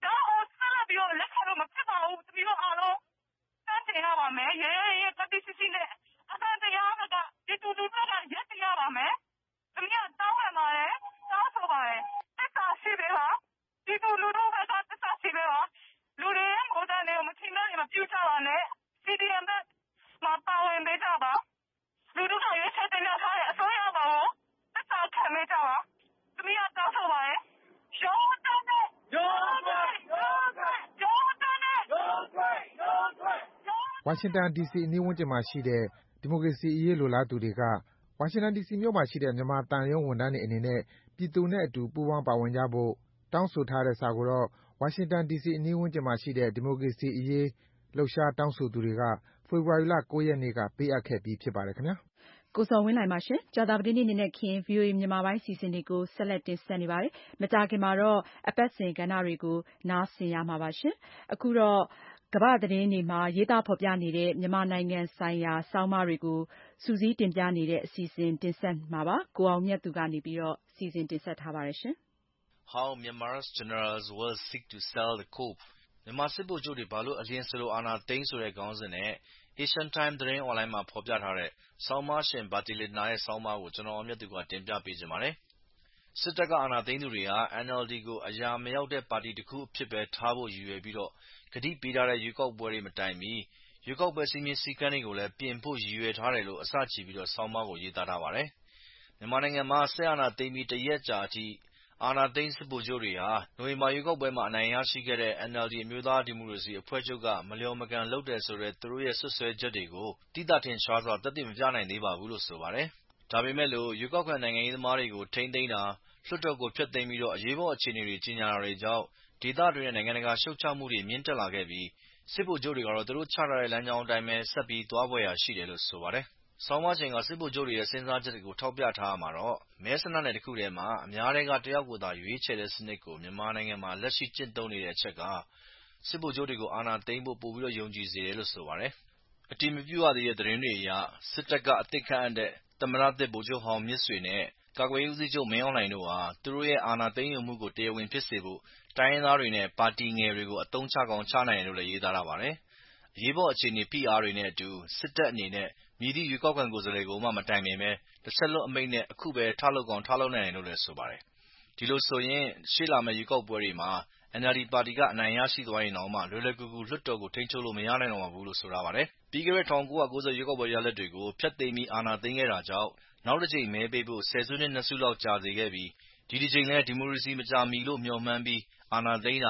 မယ်ရဲရဲတတိစီစီနဲ့အကန့်တရားကဒီတူတူကရက်တရပါမယ်။သမီးကတောင်းဝင်ပါတယ်တောင်းဆိုပါတယ်တက်တာရှိတယ်ဟာဒီတူလူတို့ကတက်တာရှိတယ်ဟာလူတွေမိုးတန်းနေမချိနဲ့မပြူချပါနဲ့ C D M မှာပါဝင်ပေးကြပါလူတို့ကရွေးချယ်တင်ပြထားတဲ့အစိုးရပါကိုတက်တာခံပေးကြပါသမီးကတောင်းဆိုပါတယ်ရောတန်းနဲ့ရောတန်းရောတန်းရောတန်းနဲ့ရောတန်းရောတန်းဝါရှင်တန်ဒီစီအနီးဝန်းကျင်မှာရှိတဲ့ဒီမိုကရေစီအရေးလိုလားသူတွေကဝါရှင်တန်ဒီစီမြို့မှာရှိတဲ့မြန်မာသံရုံးဝန်ထမ်းတွေအနေနဲ့ပြည်သူနဲ့အတူပူးပေါင်းပါဝင်ကြဖို့တောင်းဆိုထားတဲ့စာကိုတော့ဝါရှင်တန်ဒီစီအနီးဝန်းကျင်မှာရှိတဲ့ဒီမိုကရေစီအရေးလှုပ်ရှားတောင်းဆိုသူတွေကဖေဖော်ဝါရီလ၉ရက်နေ့ကပေးအပ်ခဲ့ပြီးဖြစ်ပါတယ်ခင်ဗျာကိုဇော်ဝင်းလှိုင်ပါရှင်ကြာသပတေးနေ့နေ့ခင်း ဗွီအိုအေ မြန်မာပိုင်းစီစဉ်တွေကိုဆက်လက်တင်ဆက်နေပါတယ်မကြာခင်မှာတော့အပတ်စဉ်ကဏ္ဍတွေကိုနားဆင်ရမှာပါရှင်အခုတော့ကမ္ဘာသတင်းတွေမှာရေးသားဖော်ပြနေတဲ့မြန်မာနိုင်ငံဆိုင်ရာဆောင်းပါးတွေကိုစူးစီးတင်ပြနေတဲ့အစီအစဉ်တင်ဆက်မှာပါကိုအောင်မြတ်သူကနေပြီးတော့စီစဉ်တင်ဆက်ထားပါတယ်ရှင် How Myanmar's generals will seek to sell the coup မြန်မာစစ်ဗိုလ်ချုပ်တွေဘာလို့အလင်းစလိုအာဏာသိမ်းဆိုတဲ့ခေါင်းစဉ်နဲ့ Asian Time သတင်းအွန်လိုင်းမှာဖော်ပြထားတဲ့ဆောင်းပါးရှင်ဘာတီလစ်နာရဲ့ဆောင်းပါးကိုကျွန်တော်အောင်မြတ်သူကတင်ပြပေးခြင်းပါတယ်စစ်တပ်ကအာဏာသိမ်းသူတွေဟာ N L D ကိုအရာမရောက်တဲ့ပါတီတစ်ခုအဖြစ်ပဲထားဖို့ရည်ရွယ်ပြီးတော့ကတိပေးထားတဲ့ရွေးကောက်ပွဲတွေမတိုင်မီရွေးကောက်ပွဲစည်းမျဉ်းစည်းကမ်းတွေကိုလည်းပြင်ဖို့ရည်ရွယ်ထားတယ်လို့အစချီပြီးတော့ဆောင်းပါးကိုရေးသားထားပါတယ်မြန်မာနိုင်ငံမှာစစ်အာဏာသိမ်းပြီးတရက်ကြာအထိအာဏာသိမ်းစစ်ဗိုလ်ချုပ်တွေဟာနိုဝင်ဘာရွေးကောက်ပွဲမှာအနိုင်ရရှိခဲ့တဲ့ N L D အမျိုးသားဒီမိုကရေစီအဖွဲ့ချုပ်ကမလျော်မကန်လုပ်တယ်ဆိုတဲ့သူတို့ရဲ့ဆွဆွဲချက်တွေကိုတိကျထင်ရှားစွာသက်သေမပြနိုင်သေးပါဘူးလို့ဆိုပါတယ်ဒါပေမဲ့လို့ရွေးကောက်ခံနိုင်ငံရေးသမားတွေကိုထိန်းသိမ်းတာလွှတ်တော်ကိုဖျက်သိမ်းပြီးတော့အရေးပေါ်အခြေအနေတွေကြီးညာတာတွေကြောင့်ဒေသတွင်းနဲ့နိုင်ငံတကာရှုတ်ချမှုတွေမြင့်တက်လာခဲ့ပြီးစစ်ဗိုလ်ချုပ်တွေကတော့သူတို့ချထားတဲ့လမ်းကြောင်းအတိုင်းပဲဆက်ပြီးသွားပွဲရရှိတယ်လို့ဆိုပါတယ်ဆောင်းပါးချိန်ကစစ်ဗိုလ်ချုပ်တွေရဲ့စဉ်းစားချက်တွေကိုထောက်ပြထားရမှာတော့မဲဆန္ဒနယ်တစ်ခုထဲမှာအများထဲကတယောက်ကိုသာရွေးချယ်တဲ့စနစ်ကိုမြန်မာနိုင်ငံမှာလက်ရှိကျင့်သုံးနေတဲ့အချက်ကစစ်ဗိုလ်ချုပ်တွေကိုအာဏာသိမ်းဖို့ပို့ပြီးတော့ယုံကြည်စေတယ်လို့ဆိုပါတယ်အတိမပြုတ်ရသေးတဲ့သတင်းတွေအရစစ်တပ်ကအသစ်ခန့်အပ်တဲ့သမ္မတသစ်ဗိုလ်ချုပ်ဟောင်းမြင့်ဆွေနဲ့ကာကွယ်ရေးဦးစီးချုပ်မင်းအောင်လှိုင်တို့ဟာသူတို့ရဲ့အာဏာသိမ်းယူမှုကိုတရားဝင်ဖြစ်စေဖို့တိုင်းရင်းသားတွေနဲ့ပါတီငယ်တွေကိုအသုံးချကောင်းချနိုင်တယ်လို့လည်းရေးသားထားပါတယ်အရေးပေါ်အခြေအနေဖိအားတွေနဲ့အတူစစ်တပ်အနေနဲ့မည်သည့်ရွေးကောက်ခံကိုယ်စားလှယ်ကိုမှမတိုင်ပင်ပဲတစ်ဆက်လွတ်အမိန့်နဲ့အခုပဲထားလုပ်ကောင်းထားလုပ်နိုင်တယ်လို့လည်းဆိုပါတယ်ဒီလိုဆိုရင်ရှေ့လာမယ့်ရွေးကောက်ပွဲတွေမှာ N L D ပါတီကအနိုင်ရရှိသွားရင်တော့မှလွယ်လွယ်ကူကူလွှတ်တော်ကိုထိန်းချုပ်လို့မရနိုင်တော့ပါဘူးလို့ဆိုထားပါတယ်ပြီးခဲ့တဲ့၁၉၉၀ရွေးကောက်ပွဲရလဒ်တွေကိုဖျက်သိမ်းပြီးအာဏာသိမ်းခဲ့တာကြောင့်နောက်တစ်ကြိမ်မဲပေးဖို့ဆယ်စုနှစ်နှစ်စုလောက်ကြာစေခဲ့ပြီးဒီတစ်ကြိမ်လည်းဒီမိုကရေစီမကြာမီလို့မျှော်မှန်းပြီးအာဏာသိမ်းတာ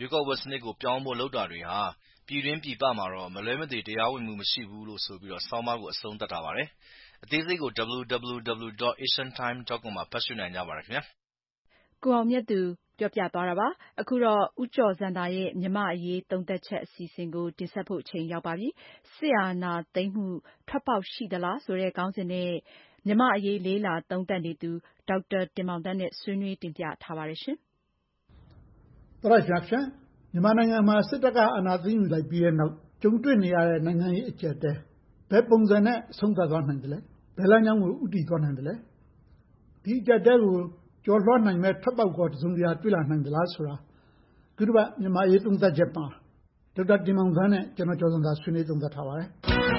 ရွေးကောက်ပွဲစနစ်ကိုပြောင်းဖို့လုပ်တာတွေဟာပြည်တွင်းပြည်ပမှာတော့မလွဲမသွေတရားဝင်မှုမရှိဘူးလို့ဆိုပြီးဆောင်းပါးကိုအဆုံးသတ်ထားပါတယ်။အသေးစိတ်ကို double-u double-u double-u dot asian times dot com မှာဖတ်ရှုနိုင်ကြပါတယ်ခင်ဗျာ။ကိုအောင်မြတ်သူပြောပြသွားတာပါ။အခုတော့ဦးကျော်ဇံသာရဲ့မြန်မာ့အရေးသုံးသပ်ချက်အစီအစဉ်ကိုတင်ဆက်ဖို့အချိန်ရောက်ပါပြီ။စစ်အာဏာသိမ်းမှုထွက်ပေါက်ရှိသလားဆိုတဲ့ခေါင်းစဉ်နဲ့မြန်မာ့အရေးလေ့လာသုံးသပ်နေသူဒေါက်တာတင်မောင်သန်းနဲ့ဆွေးနွေးတင်ပြထားပါတယ်ရှင်။သောရရှိမြတ်မြန်မာနိုင်ငံမှာစစ်တပ်ကအာဏာသိမ်းယူလိုက်ပြီးတဲ့နောက်ကြုံတွေ့နေရတဲ့နိုင်ငံရေးအကျပ်အတည်းဘယ်ပုံစံနဲ့ဆုံးသက်သွားနိုင်တယ်လဲ။ဘယ်လမ်းကြောင်းကိုဥတည်သွားနိုင်တယ်လဲ။ဒီအကျပ်အတည်းကိုကျော်လွှားနိုင်မဲ့ထွက်ပေါက်ကောတစုံတရာတွေ့လာနိုင်သလားဆိုတာခုတစ်ပတ်မြန်မာရေးသုံးသပ်ချက်မှာဒေါက်တာတင်မောင်သန်းနဲ့ကျွန်တော်ကျော်စံသာဆွေးနွေးသုံးသပ်ထားပါတယ်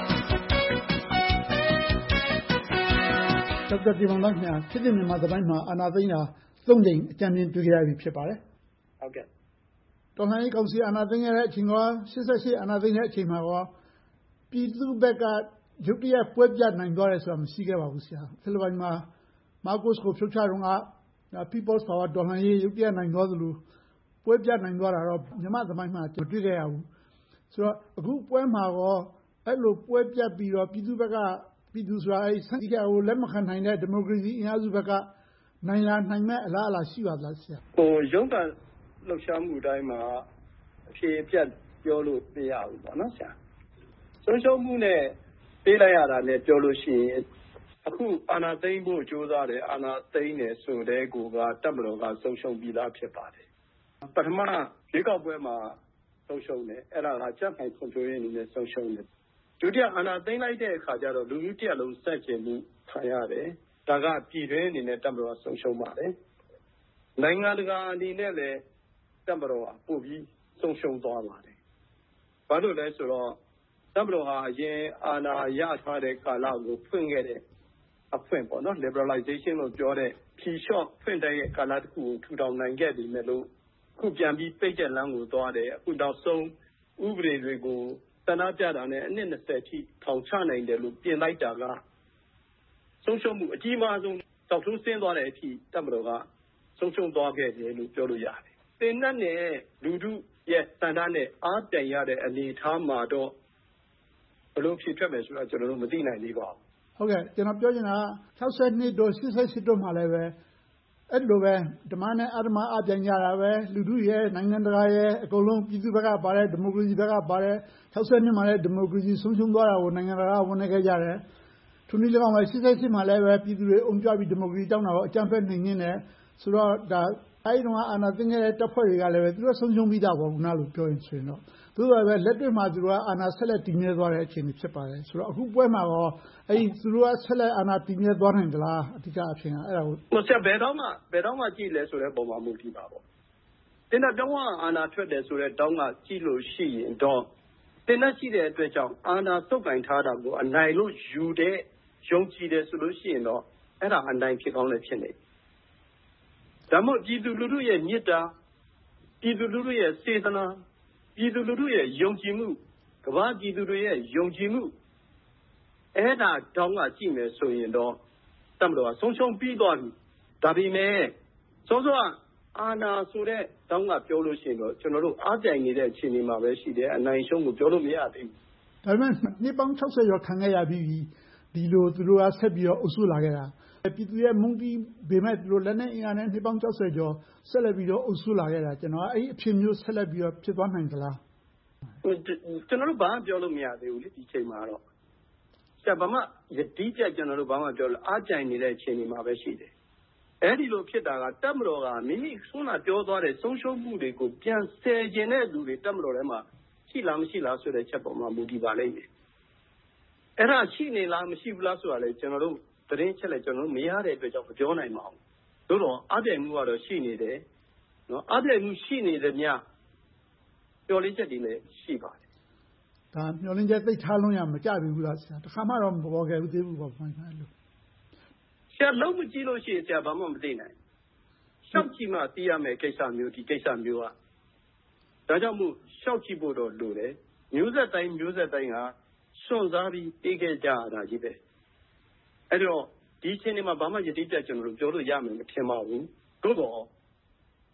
ဒေါက်တာတင်မောင်သန်းခင်ဗျာဖြစ်တဲ့မြန်မာသမိုင်းမှာအာဏာသိမ်းတာသုံးကြိမ်အကြံဉာဏ်တွေ့ကြရပြီဖြစ်ပါတယ်ဟုတ်ကဲ့တော်လှန်ရေးကောင်စီအာဏာသိမ်းရတဲ့အချိန်ကရှစ်ဆယ့်ရှစ်အာဏာသိမ်းတဲ့အချိန်မှာရောပြည်သူ့ဘက်ကရုတ်တရက်ပွဲပြနိုင်သွားတယ်ဆိုတာမရှိခဲ့ပါဘူးဆရာဖိလစ်ပိုင်မှာမာကိုစ်ကိုဖြုတ်ချတော့ကPeople's Power တော်လှန်ရေးရုပ်ပြနိုင်သွားသလိုပွဲပြနိုင်သွားတာတော့မြန်မာသမိုင်းမှာမတွေ့ခဲ့ရဘူးဆိုတော့အခုပွဲမှာရောအဲ့လိုပွဲပြပြီးတော့ပြည်သူဘက်ကပြည်သူဆိုတာအဲ့စံကြကိုလက်မခံနိုင်တဲ့ဒီမိုကရေစီအင်အားစုဘက်ကနိုင်လာနိုင်မဲ့အလားအလာရှိပါသလားဆရာဟိုရုံးကန်လှုပ်ရှားမှုတိုင်းမှာအဖြေပြတ်ပြောလို့မရဘူးပေါ့နော်ဆရာဆုံးရှုံးမှုနဲ့ပေးလိုက်ရတာနဲ့ပြောလို့ရှိရင်အခုအာဏာသိမ်းဖို့ကြိုးစားတယ်အာဏာသိမ်းတယ်ဆိုတဲ့ကိုကတပ်မတော်ကဆုံးရှုံးပြီးသားဖြစ်ပါတယ်ပထမရွေးကောက်ပွဲမှာဆုံးရှုံးတယ်အဲ့ဒါကကြက်ပိုင်ဖွံ့ဖြိုးရေးအနေနဲ့ဆုံးရှုံးတယ်ဒုတိယအာဏာသိမ်းလိုက်တဲ့အခါကျတော့လူမျိုးတစ်ရပ်လုံးစက်ကျင်မှုခံရတယ်ဒါကပြည်တွင်းအနေနဲ့တပ်မတော်ကဆုံးရှုံးပါတယ်နိုင်ငံတကာအနေနဲ့လည်းတပ်မတော်ကပို့ပြီးဆုံးရှုံးသွားပါတယ်ဘာလို့လဲဆိုတော့တပ်မတော်ဟာအရင်အာဏာရထားတဲ့ကာလကိုဖွင့်ခဲ့တဲ့အဖွင့်ပေါ့နော် liberalization လို့ပြောတဲ့ဖြီလျှော့ဖွင့်တဲ့ကာလတစ်ခုကိုထူထောင်နိုင်ခဲ့ပြီမဲ့လို့အခုပြန်ပြီးပိတ်တဲ့လမ်းကိုသွားတယ်အခုနောက်ဆုံးဥပဒေတွေကိုသနာပြတာနဲ့အနှစ်၂၀ထိထောင်ချနိုင်တယ်လို့ပြင်လိုက်တာကဆုံးရှုံးမှုအကြီးမားဆုံးတောက်ထိုးဆင်းသွားတဲ့အထိတပ်မတော်ကဆုံးရှုံးသွားခဲ့တယ်လို့ပြောလို့ရတယ်။တင်နတ်နဲ့လူထုရဲ့သန္တာနဲ့အားတန်ရတဲ့အနေအထားမှာတော့ဘလို့ဖြစ်ထွက်မယ်ဆိုတာကျွန်တော်တို့မသိနိုင်သေးပါဘူး။ဟုတ်ကဲ့ကျွန်တော်ပြောချင်တာက၆၂တို့၈၈တို့မှာလည်းပဲအဲ့လိုပဲဓမ္မနဲ့အဓမ္မအပြိုင်ကြတာပဲလူထုရဲ့နိုင်ငံတကာရဲ့အကုန်လုံးပြည်သူဘက်ကပါတယ်ဒီမိုကရေစီဘက်ကပါတယ်၆၂မှာလည်းဒီမိုကရေစီဆုံးရှုံးသွားတာကိုနိုင်ငံတကာကဝန်နေခဲ့ကြတယ်ထိုနည်း၎င်းပဲ၈၈မှာလည်းပဲပြည်သူတွေအုံကြွပြီးဒီမိုကရေစီတောင်းတာကိုအကြမ်းဖက်နှိမ်နင်းတယ်ဆိုတော့ဒါအဲ့ဒီတော့အာဏာသိမ်းခဲ့တဲ့တပ်ဖွဲ့တွေကလည်းပဲသူတို့ဆုံးရှုံးပြီးသားပေါ့ခုနလိုပြောရင်ဆိုရင်တော့သို့တော်ပဲလက်တွေ့မှာသူတို့ကအာဏာဆက်လက်တည်မြဲသွားတဲ့အခြေအနေဖြစ်ပါတယ်ဆိုတော့အခုပွဲမှာတော့အဲ့ဒီသူတို့ကဆက်လက်အာဏာတည်မြဲသွားနိုင်သလားအဓိကအဖြစ်ကအဲ့ဒါကိုဟိုဆက်ဘယ်တော့မှဘယ်တော့မှကြည့်လဲဆိုတဲ့ပုံမှာမူတည်ပါပေါ့တင်တဲ့ပြောင်းအာဏာထွက်တယ်ဆိုတဲ့တောင်းကကြည့်လို့ရှိရင်တော့တင်တဲ့ရှိတဲ့အတွက်ကြောင့်အာဏာစုပ်ကင်ထားတာကိုအနိုင်လို့ယူတဲ့ယုံကြည်တယ်ဆိုလို့ရှိရင်တော့အဲ့ဒါအနိုင်ဖြစ်ကောင်းလည်းဖြစ်နေဒါမှမဟုတ်ပြည်သူလူထုရဲ့မြစ်တာပြည်သူလူထုရဲ့စေတနာပြည်သူလူထုရဲ့ယုံကြည်မှုကမ္ဘာပြည်သူတွေရဲ့ယုံကြည်မှုအဲ့ဒါတောင်းကကြည့်မယ်ဆိုရင်တော့တပ်မတော်ကဆုံးရှုံးပြီးသွားပြီဒါပေမဲ့စောစောအာဏာဆိုတဲ့တောင်းကပြောလို့ရှိရင်တော့ကျွန်တော်တို့အားပြိုင်နေတဲ့အခြေအနေမှာပဲရှိတယ်အနိုင်ရှုံးကိုပြောလို့မရသေးဘူးဒါပေမဲ့နှစ်ပေါင်း၆၀ကျော်ခံခဲ့ရပြီးဒီလိုသူတို့ကဆက်ပြီးတော့အုပ်စုလာခဲ့တာပြည်သူရဲ့မုန်းတီးပေမဲ့သူတို့လက်နဲ့အင်အားနဲ့နှစ်ပေါင်း၆၀ကျော်ဆက်လက်ပြီးတော့အုပ်စုလာခဲ့တာကျွန်တော်အဲ့ဒီအဖြစ်မျိုးဆက်လက်ပြီးတော့ဖြစ်သွားနိုင်သလားကျွန်တော်တို့ဘာမှပြောလို့မရသေးဘူးလေဒီချိန်မှာတော့ဆရာဘာမှယတိပြကျွန်တော်တို့ဘာမှပြောလို့အားကြိုင်နေတဲ့အခြေအနေမှာပဲရှိတယ်အဲ့ဒီလိုဖြစ်တာကတပ်မတော်ကမိမိဆွမ်းနာပြောသွားတဲ့ဆုံးရှုံးမှုတွေကိုပြန်ဆယ်ကျင်တဲ့လူတွေတပ်မတော်ထဲမှာရှိလားမရှိလားဆိုတဲ့ချက်ပေါ်မှာမူတည်ပါလိမ့်မယ်အဲ့ဒါရှိနေလားမရှိဘူးလားဆိုတာလေကျွန်တော်တို့သတင်းချက်လက်ကျွန်တော်တို့မရတဲ့အတွက်ကြောင့်မပြောနိုင်ပါဘူးသို့တော့အပြိုင်မှုကတော့ရှိနေတယ်နော်အပြိုင်မှုရှိနေတယ်များပြောလေးချက်တွေလည်းရှိပါတယ်ဒါမျောလင်းချက်သိထားလုံးရမကြပြီဘူးလားဆရာတခါမှတော့မပေါ်ခဲ့ဘူးသေးဘူးပေါ့မှန်တယ်လို့ဆရာလုံးမကြည့်လို့ရှိရင်ဆရာဘာမှမသိနိုင်ရှောက်ကြည့်မှသိရမယ်ကိစ္စမျိုးဒီကိစ္စမျိုးကဒါကြောင့်မို့ရှောက်ကြည့်ဖို့တော့လိုတယ်မျိုးဆက်တိုင်းမျိုးဆက်တိုင်းကစွန့်စားပြီးပြေးခဲ့ကြရတာကြီးပဲအဲ့တော့ဒီအချိန်ဒီမှာဘာမှယတိပြတ်ကျွန်တော်တို့ပြောလို့ရမယ်မထင်ပါဘူးသို့တော့ကြ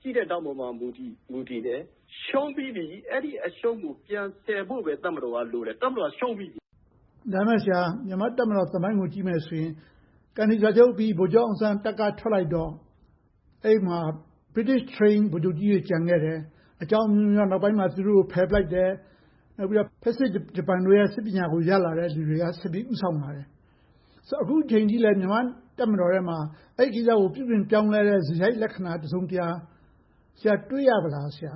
ရှိတဲ့တောင်းပေါ်မှာမူတည်မူတည်တယ်ရှုံးပြီးပြီအဲ့ဒီအရှုံးကိုပြန်ဆယ်ဖို့ပဲတပ်မတော်ကလိုတယ်တပ်မတော်ရှုံးပြီးပြီဒါမှဆရာမြန်မာတပ်မတော်သမိုင်းကိုကြည့်မယ်ဆိုရင်ကန်ဒီစာချုပ်ပြီးဗိုလ်ချုပ်အောင်ဆန်းတက်ကထွက်လိုက်တော့အဲ့မှာ British train ဗိုလ်ချုပ်ကြီးတွေကြံခဲ့တယ်အကြောင်းမျိုးမျိုးနောက်ပိုင်းမှာသူတို့ကိုဖယ်ပလိုက်တယ်နောက်ပြီးတော့ဖက်စစ်ဂျပန်တွေရဲ့စစ်ပညာကိုရလာတဲ့လူတွေကဆက်ပြီးဥဆောင်လာတယ်ဆိုအခုချိန်ကြီးလဲမြန်မာတပ်မတော်ထဲမှာအဲ့ဒီကိစ္စကိုပြုပြင်ပြောင်းလဲတဲ့ဇယိုက်လက္ခဏာတစုံတရာဆရာတွေ့ရပါလားဆရာ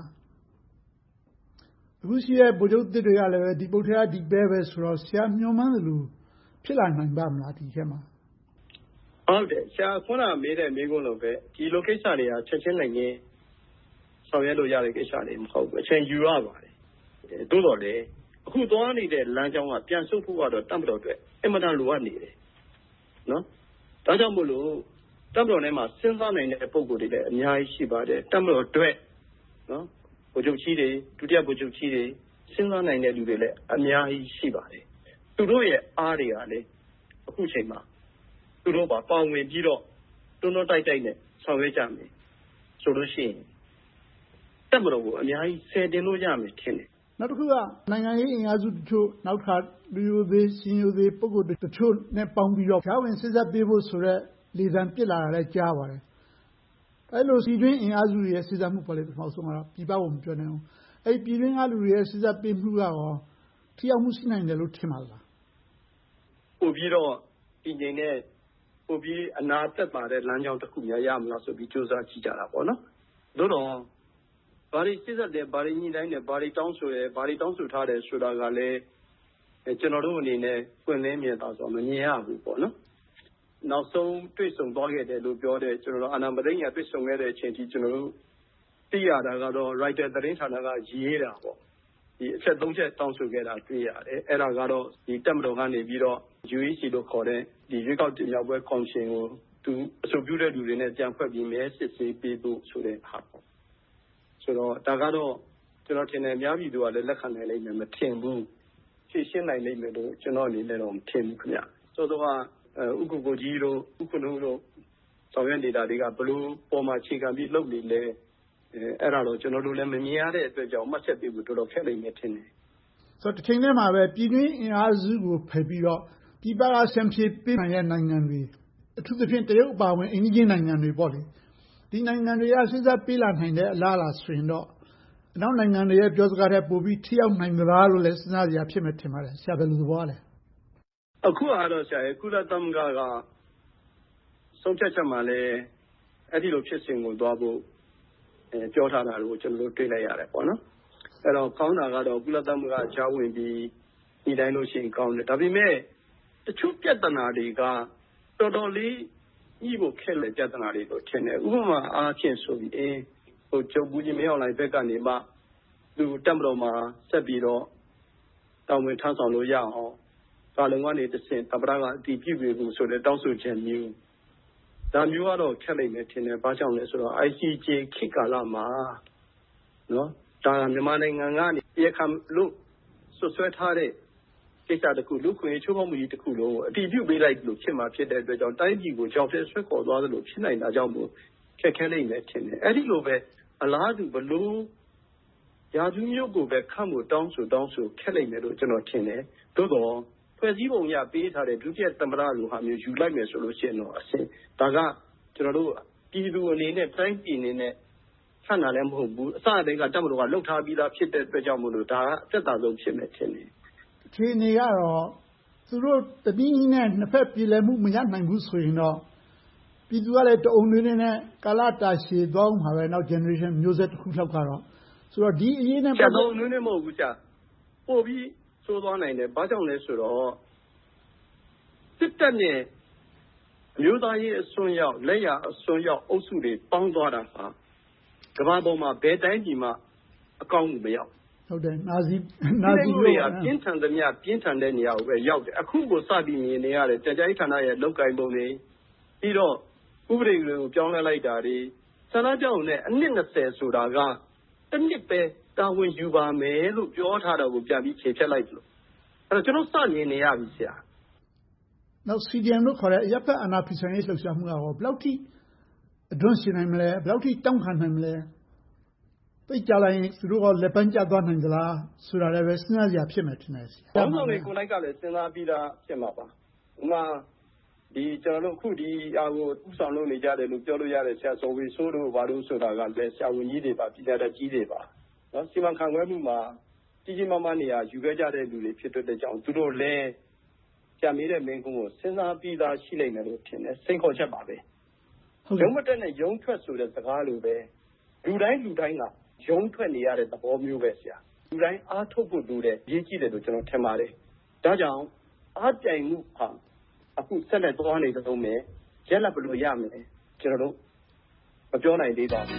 အခုရှိတဲ့ဗိုလ်ချုပ်တစ်တွေကလည်းဒီပုတ်ထဲကဒီပဲပဲဆိုတော့ဆရာမျှော်မှန်းတယ်လို့ဖြစ်လာနိုင်ပါမလားဒီထဲမှာဟုတ်တယ်ဆရာခုနမေးတဲ့မေးခွန်းလိုပဲဒီ location တွေကချက်ချင်းနိုင်ရင်ဆောင်ရွက်လို့ရတဲ့ကိစ္စတွေမဟုတ်ဘူးအချိန်ယူရပါတယ်တိုးတော်လေအခုသွားနေတဲ့လမ်းကြောင်းကပြန်ဆုတ်ဖို့ကတော့တပ်မတော်အတွက်အင်မတန်လိုအပ်နေတယ်နော်ဒါကြောင့်မို့လို့တပ်မတော်ထဲမှာစဉ်းစားနိုင်တဲ့ပုံကိုယ်တွေလည်းအများကြီးရှိပါတယ်တပ်မတော်အတွက်နော်ဗိုလ်ချုပ်ကြီးတွေဒုတိယဗိုလ်ချုပ်ကြီးတွေစဉ်းစားနိုင်တဲ့လူတွေလည်းအများကြီးရှိပါတယ်သူတို့ရဲ့အားတွေကလည်းအခုချိန်မှာသူတို့ပါပါဝင်ပြီးတော့တွန်းတွန်းတိုက်တိုက်နဲ့ဆောင်ရွက်ကြမယ်ဆိုလို့ရှိရင်တပ်မတော်ကိုအများကြီးဆယ်တင်လို့ရမယ်ထင်တယ်နောက်တစ်ခုကနိုင်ငံရေးအင်အားစုတချို့နောက်ထပ်လူယိုသေးရှင်ယိုသေးပုဂ္ဂိုလ်တချို့နဲ့ပေါင်းပြီးတော့ဖြာဝင်စစ်ဆက်ပေးဖို့ဆိုတော့လေသံပစ်လာတာလည်းကြားပါတယ်အဲ့လိုစီတွင်းအင်အားစုတွေရဲ့စစ်ဆက်မှုပေါ်လေပထမဆုံးကတော့ပြပဖို့မပြောနိုင်ဘူးအဲ့ပြည်တွင်းအားလူတွေရဲ့စစ်ဆက်ပေးမှုကရောထိရောက်မှုရှိနိုင်တယ်လို့ထင်ပါလားပို့ပြီးတော့ပြည်ငိမ့်နဲ့ပို့ပြီးအနာသက်ပါတဲ့လမ်းကြောင်းတစ်ခုများရမလားဆိုပြီးစူးစမ်းကြည့်ကြတာပေါ့နော်သို့တော့ဘာတွေစစ်ဆက်တယ်ဘာတွေညှိနှိုင်းတယ်ဘာတွေတောင်းဆိုတယ်ဘာတွေတောင်းဆိုထားတယ်ဆိုတာကလည်းကျွန်တော်တို့အနေနဲ့ပွင့်လင်းမြင်သာစွာမမြင်ရဘူးပေါ့နော်နောက်ဆုံးတွေ့ဆုံသွားခဲ့တယ်လို့ပြောတယ်ကျွန်တော်တို့အာဏာမသိမ်းရတွေ့ဆုံခဲ့တဲ့အချိန်ထိကျွန်တော်တို့သိရတာကတော့ Writer သတင်းဌာနကရေးတာပေါ့ဒီအချက်သုံးချက်တောင်းဆိုခဲ့တာတွေ့ရတယ်အဲ့ဒါကတော့ဒီတပ်မတော်ကနေပြီးတော့ U E C လို့ခေါ်တဲ့ဒီရွေးကောက်တင်မြှောက်ပွဲကော်မရှင်ကိုသူအဆိုပြုတဲ့လူတွေနဲ့ကြံဖွဲ့ပြီးမဲစစ်ဆေးပေးဖို့ဆိုတဲ့ဟာပေါ့ဆိုတော့ဒါကတော့ကျွန်တော်ထင်တယ်အများပြည်သူကလည်းလက်ခံနိုင်လိမ့်မယ်မထင်ဘူးဖြည့်ရှင်းနိုင်လိမ့်မယ်လို့ကျွန်တော်အနေနဲ့တော့မထင်ဘူးခင်ဗျဆိုတော့ဥက္ကုကိုကြီးတို့ဥက္ကုတို့တို့ဆောင်ရွက်နေတာတွေကဘလို့ပေါ်မှာခြေခံပြီးလုပ်နေလဲအဲ့ဒါတော့ကျွန်တော်တို့လည်းမမြင်ရတဲ့အတွက်ကြောင့်မှတ်ချက်ပေးဖို့တော်တော်ခက်လိမ့်မယ်ထင်တယ်ဆိုတော့တစ်ချိန်တည်းမှာပဲပြည်တွင်းအင်အားစုကိုဖယ်ပြီးတော့ပြည်ပကဆင်ဖြေပေးနိုင်တဲ့နိုင်ငံတွေအထူးသဖြင့်တရုတ်အပါအဝင်အိန္ဒိယနိုင်ငံတွေပေါ့လေဒီနိုင်ငံတွေကစစ်ဆက်ပေးလာနိုင်တဲ့အလားအလာဆိုရင်တော့အနောက်နိုင်ငံတွေရဲ့ပြောစကားတွေပို့ပြီးထိရောက်နိုင်သလားလို့လည်းစဉ်းစားကြရဖြစ်မယ်ထင်ပါတယ်ဆရာဘယ်လိုသဘောလဲအခုကတော့ဆရာကုလသမဂ္ဂကဆုံးဖြတ်ချက်မှာလည်းအဲ့ဒီလိုဖြစ်စဉ်ကိုသွားဖို့ပြောထားတာကိုကျွန်တော်တို့တွေ့လိုက်ရတယ်ပေါ့နော်အဲ့တော့ကောင်းတာကတော့ကုလသမဂ္ဂကြားဝင်ပြီးဒီတိုင်းလို့ရှိရင်ကောင်းတယ်ဒါပေမဲ့တချို့ပြဿနာတွေကတော်တော်လေးညှိဖို့ခက်တဲ့ပြဿနာတွေလို့ထင်တယ်ဥပမာအားဖြင့်ဆိုပြီးဟိုကျုပ်ဘူးကြီးမရောက်လိုက်ဘက်ကနေမှသူတက်မတော်မှာဆက်ပြီးတော့တောင်းဝင်ထမ်းဆောင်လို့ရအောင်ကာလုံကနေတဆင့်တပရကအတီးပြုပြီးဘူးဆိုတဲ့တောင်းဆိုချက်မျိုးဒါမျိုးကတော့ခက်လိမ့်မယ်ထင်တယ်ဘာကြောင့်လဲဆိုတော့ I C J ခေတ်ကာလမှာနော်ဒါမြန်မာနိုင်ငံကနေပြည်ခံလို့ဆွဆွဲထားတဲ့ကိစ္စတခုလူခွင့်ချိုးဖောက်မှုကြီးတခုလုံးအတီးပြုပေးလိုက်လို့ဖြစ်မှာဖြစ်တဲ့အတွက်ကြောင့်တိုင်းပြည်ကိုကြောက်တဲ့ဆွဲခေါ်သွားသလိုဖြစ်နိုင်တာကြောင့်မို့ခက်ခဲလိမ့်မယ်ထင်တယ်အဲ့ဒီလိုပဲအလားတူဘလို့ရာဇူးမျိုးကိုပဲခန့်ဖို့တောင်းဆိုတောင်းဆိုခက်လိမ့်မယ်လို့ကျွန်တော်ထင်တယ်သို့တော့ဖွဲ့စည်းပုံရပေးထားတဲ့ဒုတိယသမ္မတလိုဟာမျိုးယူလိုက်မယ်ဆိုလို့ရှိရင်တော့အဆင်ဒါကကျွန်တော်တို့ပြည်သူအနေနဲ့တိုင်းပြည်အနေနဲ့ဆန္ဒလည်းမဟုတ်ဘူးအစအတိုင်းကတပ်မတော်ကလှုပ်ထားပြီးသားဖြစ်တဲ့အတွက်ကြောင့်မို့လို့ဒါကအသက်သာဆုံးဖြစ်မယ်ထင်တယ်အခြေအနေကတော့သူတို့တတိယနဲ့နှစ်ဖက်ပြည်လည်မှုမရနိုင်ဘူးဆိုရင်တော့ပြည်သူကလည်းတအုံတွေနဲ့ကာလတာရှည်သွားမှာပဲနောက် generation မျိုးဆက်တစ်ခုလောက်ကတော့ဆိုတော့ဒီအရေးနဲ့ပတ်သက်လို့နည်းနည်းမဟုတ်ဘူးကြာပို့ပြီးဆိုးသွားနိုင်တယ်ဘာကြောင့်လဲဆိုတော့စစ်တပ်နဲ့မျိုးသားရေးအစွန်းရောက်လက်ရအစွန်းရောက်အုပ်စုတွေပေါင်းသွားတာဟာကမ္ဘာပေါ်မှာဘယ်တိုင်းပြည်မှအကောင်းမှုမရောက်ဟုတ်တယ်နာဇီနာဇီတွေကပြင်းထန်သမျှပြင်းထန်တဲ့နေရာကိုပဲရောက်တယ်အခုကိုစပြီးမြင်နေရတယ်တရားရေးဌာနရဲ့လောက်ကင်ပုံတွေပြီးတော့ဥပဒေတွေကိုပြောင်းလဲလိုက်တာတွေဆန္ဒပြောင်းတဲ့အနှစ်၂၀ဆိုတာကတစ်နှစ်ပဲတာဝန်ယူပါမယ်လို့ပြောထားတာကိုပြန်ပြီးခြေဖြတ်လိုက်လို့အဲ့တော့ကျွန်တော်စမြင်နေရပြီဆရာနောက် C D M လို့ခေါ်တဲ့အရပ်ဖက်အာဏာဖီဆန်ရေးလှုပ်ရှားမှုကဘယ်လောက်ထိအတွန်းရှင်နိုင်မလဲဘယ်လောက်ထိတောင်းခံနိုင်မလဲသိကြလိုက်ရင်သူတို့ကလက်ပန်းကျသွားနိုင်သလားဆိုတာလည်းပဲစဉ်းစားစရာဖြစ်မယ်ထင်တယ်ဆရာ။ဘောင်းဆောင်တွေကိုယ်တိုက်ကလည်းစဉ်းစားပြီးသားဖြစ်မှာပါ။ဥမာဒီကျွန်တော်တို့အခုဒီအားကိုဥဆောင်လုပ်နေကြတယ်လို့ပြောလို့ရတယ်ဆရာဆိုပြီးဆိုးလို့ဘာလို့ဆိုတာကလည်းဆရာဝန်ကြီးတွေပါပြည်သားတကြီးတွေပါနော်စီမံခန့်ခွဲမှုမှာကြီးကြီးမားမားနေရာယူခဲ့ကြတဲ့လူတွေဖြစ်တဲ့ကြောင့်သူတို့လည်းကြာမေးတဲ့မင်းကုန်းကိုစဉ်းစားပြီးသားရှိနိုင်တယ်လို့ထင်တယ်စိန်ခေါ်ချက်ပါပဲရုံးမတက်နဲ့ရုံးထွက်ဆိုတဲ့စကားလိုပဲလူတိုင်းလူတိုင်းကရုံးထွက်နေရတဲ့သဘောမျိုးပဲဆရာလူတိုင်းအားထုတ်ဖို့လိုတယ်ရေးကြည့်တယ်လို့ကျွန်တော်ထင်ပါတယ်ဒါကြောင့်အားပြိုင်မှုဟာအခုဆက်လက်သွားနေကြုံမယ်ရက်လက်ဘလို့ရမယ်ကျွန်တော်တို့မပြောနိုင်သေးပါဘူး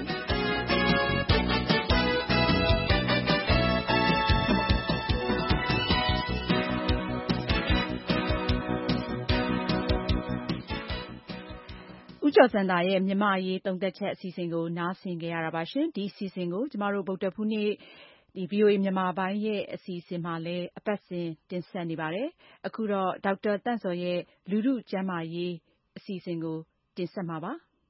ဦးကျော်စံသာရဲ့မြန်မာအရေးသုံးသပ်ချက်အစီအစဉ်ကိုနားဆင်ကြရတာပါရှင်ဒီအစီအစဉ်ကိုကျမတို့ဗုဒ္ဓဖူးနေ့ဒီ ဗွီအိုအေ မြန်မာပိုင်းရဲ့အစီအစဉ်မှာလည်းအပတ်စဉ်တင်ဆက်နေပါတယ်အခုတော့ဒေါက်တာတန့်စော်ရဲ့လူထုကျန်းမာရေးအစီအစဉ်ကိုတင်ဆက်မှာပါ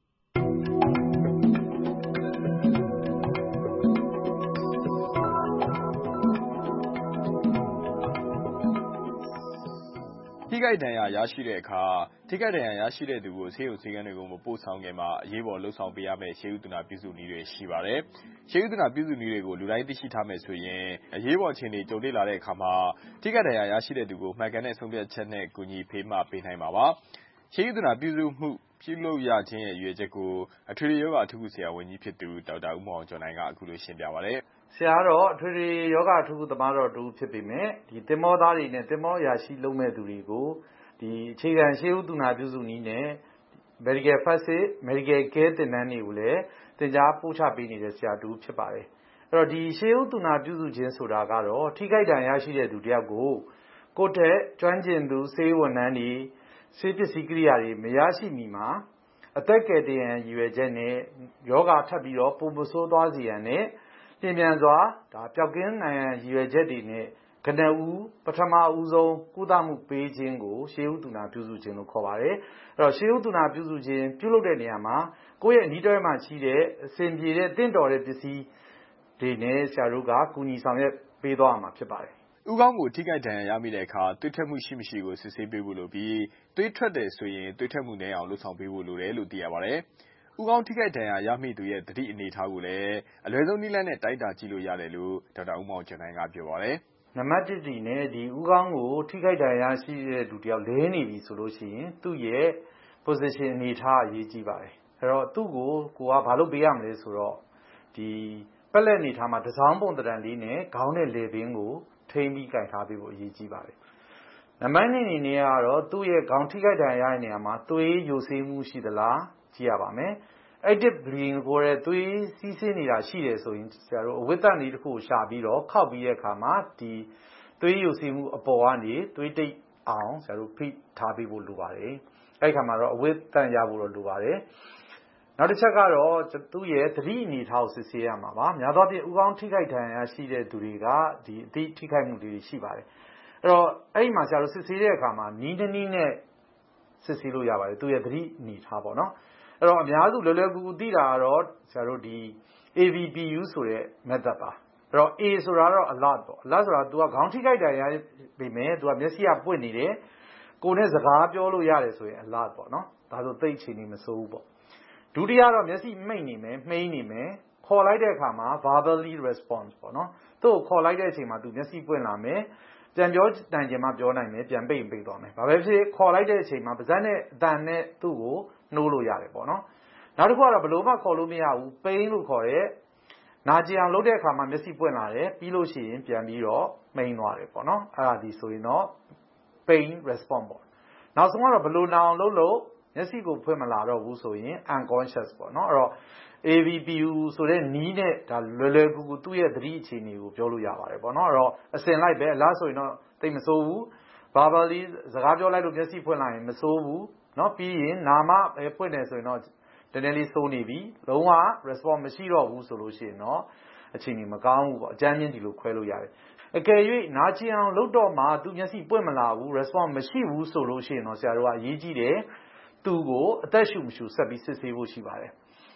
ထိခိုက်ဒဏ်ရာရရှိတဲ့အခါထိခိုက်ဒဏ်ရာရရှိတဲ့သူကိုဆေးရုံဆေးခန်းတွေကိုမပို့ဆောင်ခင်မှာအရေးပေါ်လှုပ်ဆောင်ပေးရမယ့်ရှေးဥဒနာပြုစုနည်းတွေရှိပါတယ်။ရှေးဥဒနာပြုစုနည်းတွေကိုလူတိုင်းသိရှိထားမယ်ဆိုရင်အရေးပေါ်အခြေအနေကြုံတွေ့လာတဲ့အခါမှာထိခိုက်ဒဏ်ရာရရှိတဲ့သူကိုမှန်ကန်တဲ့ဆုံးဖြတ်ချက်နဲ့ကူညီဖေးမှပေးနိုင်မှာပါ။ရှေးဥဒနာပြုစုမှုပြုလုပ်ရခြင်းရဲ့ရွေချက်ကိုအထွေထွေယောဂအထူးကုဆရာဝန်ကြီးဖြစ်သူဒေါက်တာဦးမောင်ကျော်နိုင်ကအခုလိုရှင်းပြပါတယ်ဆရာတော့အထွေထွေယောဂအထူးကုသမားတော်တူဖြစ်ပေမဲ့ဒီသင်္ဘောသားတွေနဲ့သင်္ဘောရာရှိလုပ်မဲ့သူတွေကိုဒီအခြေခံရှေးဥဒနာပြုစုနည်းနဲ့ medical first aid medical care သင်တန်းတွေကိုလည်းသင်ကြားပို့ချပေးနေတဲ့ဆရာတူဖြစ်ပါတယ်အဲ့တော့ဒီရှေးဥဒနာပြုစုခြင်းဆိုတာကတော့ထိခိုက်ဒဏ်ရာရှိတဲ့သူတယောက်ကိုကိုယ်ထက်ကျွမ်းကျင်သူဆေးဝန်ထမ်းတွေဆေးပစ္စည်းကိရိယာတွေမရရှိမီမှာအသက်ကယ်တင်ရန်ရည်ရွယ်ချက်နဲ့ယောဂထပ်ပြီးတော့ပုံမဆိုးသွားစေရန်နဲ့ပြင်ပြန်စွာဒါပျောက်ကင်းနိုင်ရန်ရည်ရွယ်ချက်တွေနဲ့ကနဦးပထမဦးဆုံးကုသမှုပေးခြင်းကိုရှေးဥဒနာပြုစုခြင်းလို့ခေါ်ပါတယ်အဲ့တော့ရှေးဥဒနာပြုစုခြင်းပြုလုပ်တဲ့နေရာမှာကိုယ့်ရဲ့အနီးတစ်ဝိုက်မှာရှိတဲ့အစဉ်ပြေတဲ့တင့်တော်တဲ့ပစ္စည်းတွေနဲ့ဆရာတို့ကကူညီဆောင်ရွက်ပေးသွားမှာဖြစ်ပါတယ်ဦးခေါင်းကိုထိခိုက်ဒဏ်ရာရမိတဲ့အခါသွေးထွက်မှုရှိမရှိကိုစစ်ဆေးပေးဖို့လိုပြီးသွေးထွက်တယ်ဆိုရင်သွေးထွက်မှုနည်းအောင်လှုပ်ဆောင်ပေးဖို့လိုတယ်လို့သိရပါတယ်။ဦးခေါင်းထိခိုက်ဒဏ်ရာရမိသူရဲ့သတိအနေထားကိုလည်းအလွယ်ဆုံးနည်းလမ်းနဲ့တိုက်တာကြည့်လို့ရတယ်လို့ဒေါက်တာဦးမောင်ကျော်နိုင်ကပြောပါတယ်။နံပါတ်တစ်ဒီနဲ့ဒီဦးခေါင်းကိုထိခိုက်ဒဏ်ရာရှိတဲ့လူတယောက်လဲနေပြီဆိုလို့ရှိရင်သူ့ရဲ့ position အနေထားအရေးကြီးပါတယ်။အဲ့တော့သူ့ကိုကိုကဘာလို့ပေးရမလဲဆိုတော့ဒီပက်လက်အနေထားမှာတစောင်းပုံတံလေးနဲ့ခေါင်းနဲ့လေပင်ကိုထိမ့်ပြီးကင်ထားပေးဖို့အရေးကြီးပါတယ်။နံပါတ်နှစ်အနေနဲ့ကတော့သူ့ရဲ့ခေါင်းထိခိုက်ဒဏ်ရာရတဲ့နေရာမှာသွေးယိုစိမ့်မှုရှိသလားကြည့်ရပါမယ်။ active bleeding ကိုလည်းသွေးစီးဆင်းနေတာရှိတယ်ဆိုရင်ဆရာတို့အဝိတ္တနည်းတစ်ခုကိုရှာပြီးတော့ခောက်ပြီးတဲ့အခါမှာဒီသွေးယိုစိမ့်မှုအပေါ်ကနေသွေးတိတ်အောင်ဆရာတို့ဖိထားပေးဖို့လိုပါတယ်။အဲ့ဒီခါမှာတော့အဝိတ္တရဖို့တော့လိုပါတယ်။နောက်တစ်ချက်ကတော့သူ့ရဲ့သတိအနေထားကိုစစ်ဆေးရမှာပါများသောအားဖြင့်ဦးခေါင်းထိခိုက်ဒဏ်ရာရှိတဲ့သူတွေကဒီအသိထိခိုက်မှုတွေရှိပါတယ်အဲ့တော့အဲ့ဒီမှာဆရာတို့စစ်ဆေးတဲ့အခါမှာနီးနီးနဲ့စစ်ဆေးလို့ရပါတယ်သူ့ရဲ့သတိအနေထားပေါ့နော်အဲ့တော့အများစုလွယ်လွယ်ကူကူသိတာကတော့ဆရာတို့ဒီ A V P U ဆိုတဲ့ method ပါအဲ့တော့ A ဆိုတာတော့ alert ပေါ့ alert ဆိုတာ तू ကခေါင်းထိခိုက်ဒဏ်ရာပြီမဲ့ तू ကမျက်စိကပွင့်နေတယ်ကိုယ်နဲ့စကားပြောလို့ရတယ်ဆိုရင် alert ပေါ့နော်ဒါဆိုသိချင်နေမစိုးဘူးပေါ့ဒုတိယတော့မျက်စိမိတ်နေမယ်မှိန်းနေမယ်ခေါ်လိုက်တဲ့အခါမှာ verbally response ပေါ့နော်သူ့ကိုခေါ်လိုက်တဲ့အချိန်မှာသူမျက်စိပွင့်လာမယ်ပြန်ပြောနိုင်ခြင်းမှပြောနိုင်မယ်ပြန်ပိတ်ပိတ်သွားမယ်ဘာပဲဖြစ်ခေါ်လိုက်တဲ့အချိန်မှာပါးစပ်နဲ့အတန်နဲ့သူ့ကိုနှိုးလို့ရတယ်ပေါ့နော်နောက်တစ်ခုကတော့ဘယ်လိုမှခေါ်လို့မရဘူး pain လို့ခေါ်တဲ့နာကျင်အောင်လုပ်တဲ့အခါမှာမျက်စိပွင့်လာတယ်ပြီးလို့ရှိရင်ပြန်ပြီးတော့မှိန်းသွားတယ်ပေါ့နော်အဲ့ဒါဒီဆိုရင်တော့ pain response ပေါ့နောက်ဆုံးကတော့ဘယ်လိုနာအောင်လုပ်လို့မျက်စိကိုဖွင့်မလာတော့ဘူးဆိုရင် unconscious ပေါ့နော်အဲ့တော့ A V P U ဆိုတဲ့နီးနဲ့ဒါလွယ်လွယ်ကူကူသူ့ရဲ့သတိအခြေအနေကိုပြောလို့ရပါတယ်ပေါ့နော်အဲ့တော့အစင်လိုက်ပဲအလားဆိုရင်တော့သိမစိုးဘူး verbally စကားပြောလိုက်လို့မျက်စိဖွင့်လာရင်မစိုးဘူးเนาะပြီးရင်နာမပဲဖွင့်တယ်ဆိုရင်တော့တနေ့လေးစိုးနေပြီလုံးဝ response မရှိတော့ဘူးဆိုလို့ရှိရင်တော့အခြေအနေမကောင်းဘူးပေါ့အကြမ်းမြင့်ဒီလိုခွဲလို့ရတယ်အကယ်၍နာကျင်အောင်လုပ်တော့မှသူမျက်စိပွင့်မလာဘူး response မရှိဘူးဆိုလို့ရှိရင်တော့ဆရာတို့ကအရေးကြီးတယ်သူ့ကိုအသက်ရှူမရှူဆက်ပြီးစစ်ဆေးဖို့ရှိပါတယ်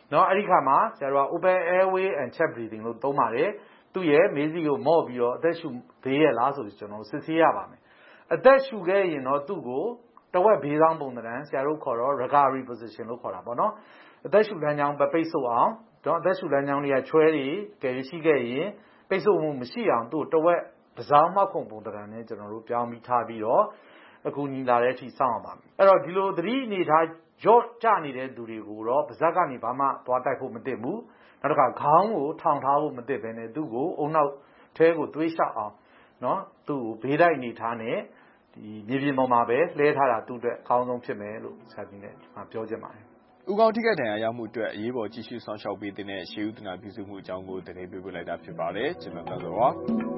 နော်အဲ့ဒီခါမှာဆရာတို့က open airway and chest breathing လို့သုံးပါတယ်သူ့ရဲ့မေးစီကိုမော့ပြီးတော့အသက်ရှူဘေးရလားဆိုပြီးကျွန်တော်စစ်ဆေးရပါမယ်အသက်ရှူခဲ့ရင်တော့သူ့ကိုတဝက်ဘေးဆောင်ပုံသဏ္ဍာန်ဆရာတို့ခေါ်တော့ recovery position လို့ခေါ်တာပေါ့နော်အသက်ရှူလမ်းကြောင်းပဲပိတ်ဆို့အောင်တော့အသက်ရှူလမ်းကြောင်းတွေကချွဲတွေကယ်ရှိခဲ့ရင်ပိတ်ဆို့မှုမရှိအောင်သူ့တဝက်ပစောင်းမောက်ခုံပုံသဏ္ဍာန်နဲ့ကျွန်တော်တို့ပြောင်းပြီးထားပြီးတော့အခုညီလာတဲ့အထိစောင့်အောင်ပါအဲ့တော့ဒီလိုသတိအနေထားကြော့ကျနေတဲ့သူတွေကိုတော့ပါးစပ်ကနေဘာမှသွားတိုက်ဖို့မသင့်ဘူးနောက်တစ်ခါခေါင်းကိုထောင်ထားဖို့မသင့်ဘဲနဲ့သူ့ကိုအုံနောက်ထဲကိုသွေးလျှောက်အောင်နော်သူ့ကိုဘေးတိုက်အနေထားနဲ့ဒီမြေပြင်ပေါ်မှာပဲလှဲထားတာသူ့အတွက်အကောင်းဆုံးဖြစ်မယ်လို့ဆရာကြီးနဲ့ဒီမှာပြောချင်ပါတယ်ဦးခေါင်းထိခိုက်ဒဏ်ရာရမှုအတွက်အရေးပေါ်ကြည့်ရှုဆောင်ရှောက်ပေးတဲ့ရှေးဦးတနာပြုစုမှုအကြောင်းကိုတင်ပြပေးလိုက်တာဖြစ်ပါတယ်ကျွန်တော်တို့ပါ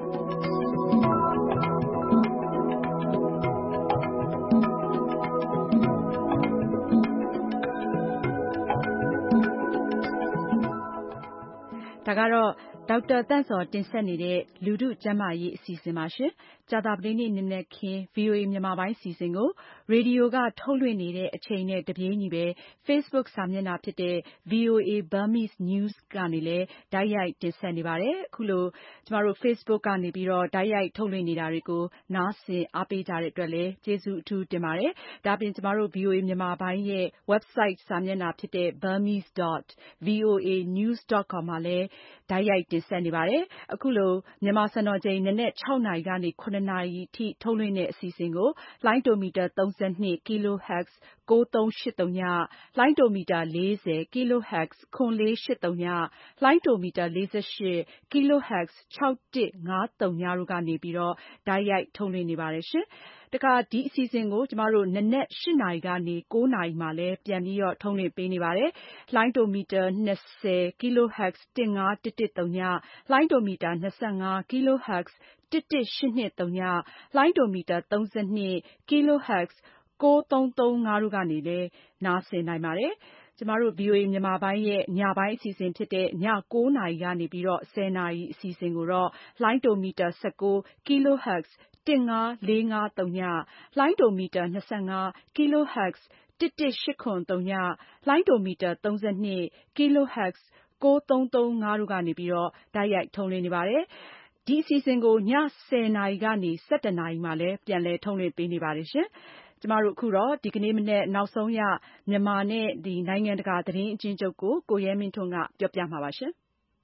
ဒါကတော့ဒေါက်တာသန့်စောတင်ဆက်နေတဲ့လူထုကျန်းမာရေးအစီအစဉ်ပါရှင်ကြာသပတေးနေ့နံနက်ခင်း ဗွီအိုအေ မြန်မာပိုင်းအစီအစဉ်ကိုရေဒီယိုကထုတ်လွှင့်နေတဲ့အချိန်နဲ့တပြေးညီပဲ Facebook စာမျက်နှာဖြစ်တဲ့ ဗွီအိုအေ Burmese News ကနေလည်းတိုက်ရိုက်တင်ဆက်နေပါတယ်အခုလိုကျမတို့ Facebook ကနေပြီးတော့တိုက်ရိုက်ထုတ်လွှင့်နေတာတွေကိုနားဆင်အားပေးကြတဲ့အတွက်လည်းကျေးဇူးအထူးတင်ပါတယ်ဒါပြင်ကျမတို့ ဗွီအိုအေ မြန်မာပိုင်းရဲ့ website စာမျက်နှာဖြစ်တဲ့ burmese dot voa news dot com မှာလည်းတိုက်ရိုက်တင်ဆက်နေပါတယ်အခုလိုမြန်မာစံတော်ချိန်နနက် ၆ နာရီကနေ ၇ နာရီအထိထုတ်လွှင့်တဲ့အစီအစဉ်ကိုလိုင်းဒိုမီတာ ၃၂ kilohertz ၉၃၈၃ လိုင်းဒိုမီတာ ၄၀ kilohertz ၇၄၈၃ လိုင်းဒိုမီတာ ၄၈ kilohertz ၆၁၅၃ တို့ကနေပြီးတော့တိုက်ရိုက်ထုတ်လွှင့်နေပါတယ်ရှင်တခါဒီအစီအစဉ်ကိုကျမတို့နနက် ၈ နာရီကနေ ၉ နာရီမှာလည်းပြန်ပြီးတော့ထုတ်လွှင့်ပေးနေပါတယ်လိုင်းဒိုမီတာ ၂၀ kilohertz ၁၅၁၁၃ လိုင်းဒိုမီတာ ၂၅ kilohertz ၁၁၈၂၃ လိုင်းဒိုမီတာ ၃၂ kilohertz ၉၃၃၅ တို့ကနေလည်းနားဆင်နိုင်ပါတယ်ကျမတို့ ဗွီအိုအေ မြန်မာပိုင်းရဲ့ညပိုင်းအစီအစဉ်ဖြစ်တဲ့ည ၉ နာရီကနေပြီးတော့ ၁၀ နာရီအစီအစဉ်ကိုတော့လိုင်းဒိုမီတာ ၁၉ kilohertz ၁၅၄၅၃ လိုင်းဒိုမီတာ ၂၅ kilohertz ၁၁၈၇၃ လိုင်းဒိုမီတာ ၃၂ kilohertz ၉၃၃၅ တို့ကနေပြီးတော့တိုက်ရိုက်ထုတ်လွှင့်နေပါတယ်ဒီအစီအစဉ်ကိုည ၁၀ နာရီကနေ ၁၁ နာရီမှာလည်းပြန်လည်ထုတ်လွှင့်ပေးနေပါတယ်ရှင်ကျမတို့အခုတော့ဒီကနေ့မနေ့နောက်ဆုံးရမြန်မာနဲ့ဒီနိုင်ငံတကာသတင်းအကျဉ်းချုပ်ကိုကိုရဲမင်းထွန်းကပြောပြမှာပါရှင်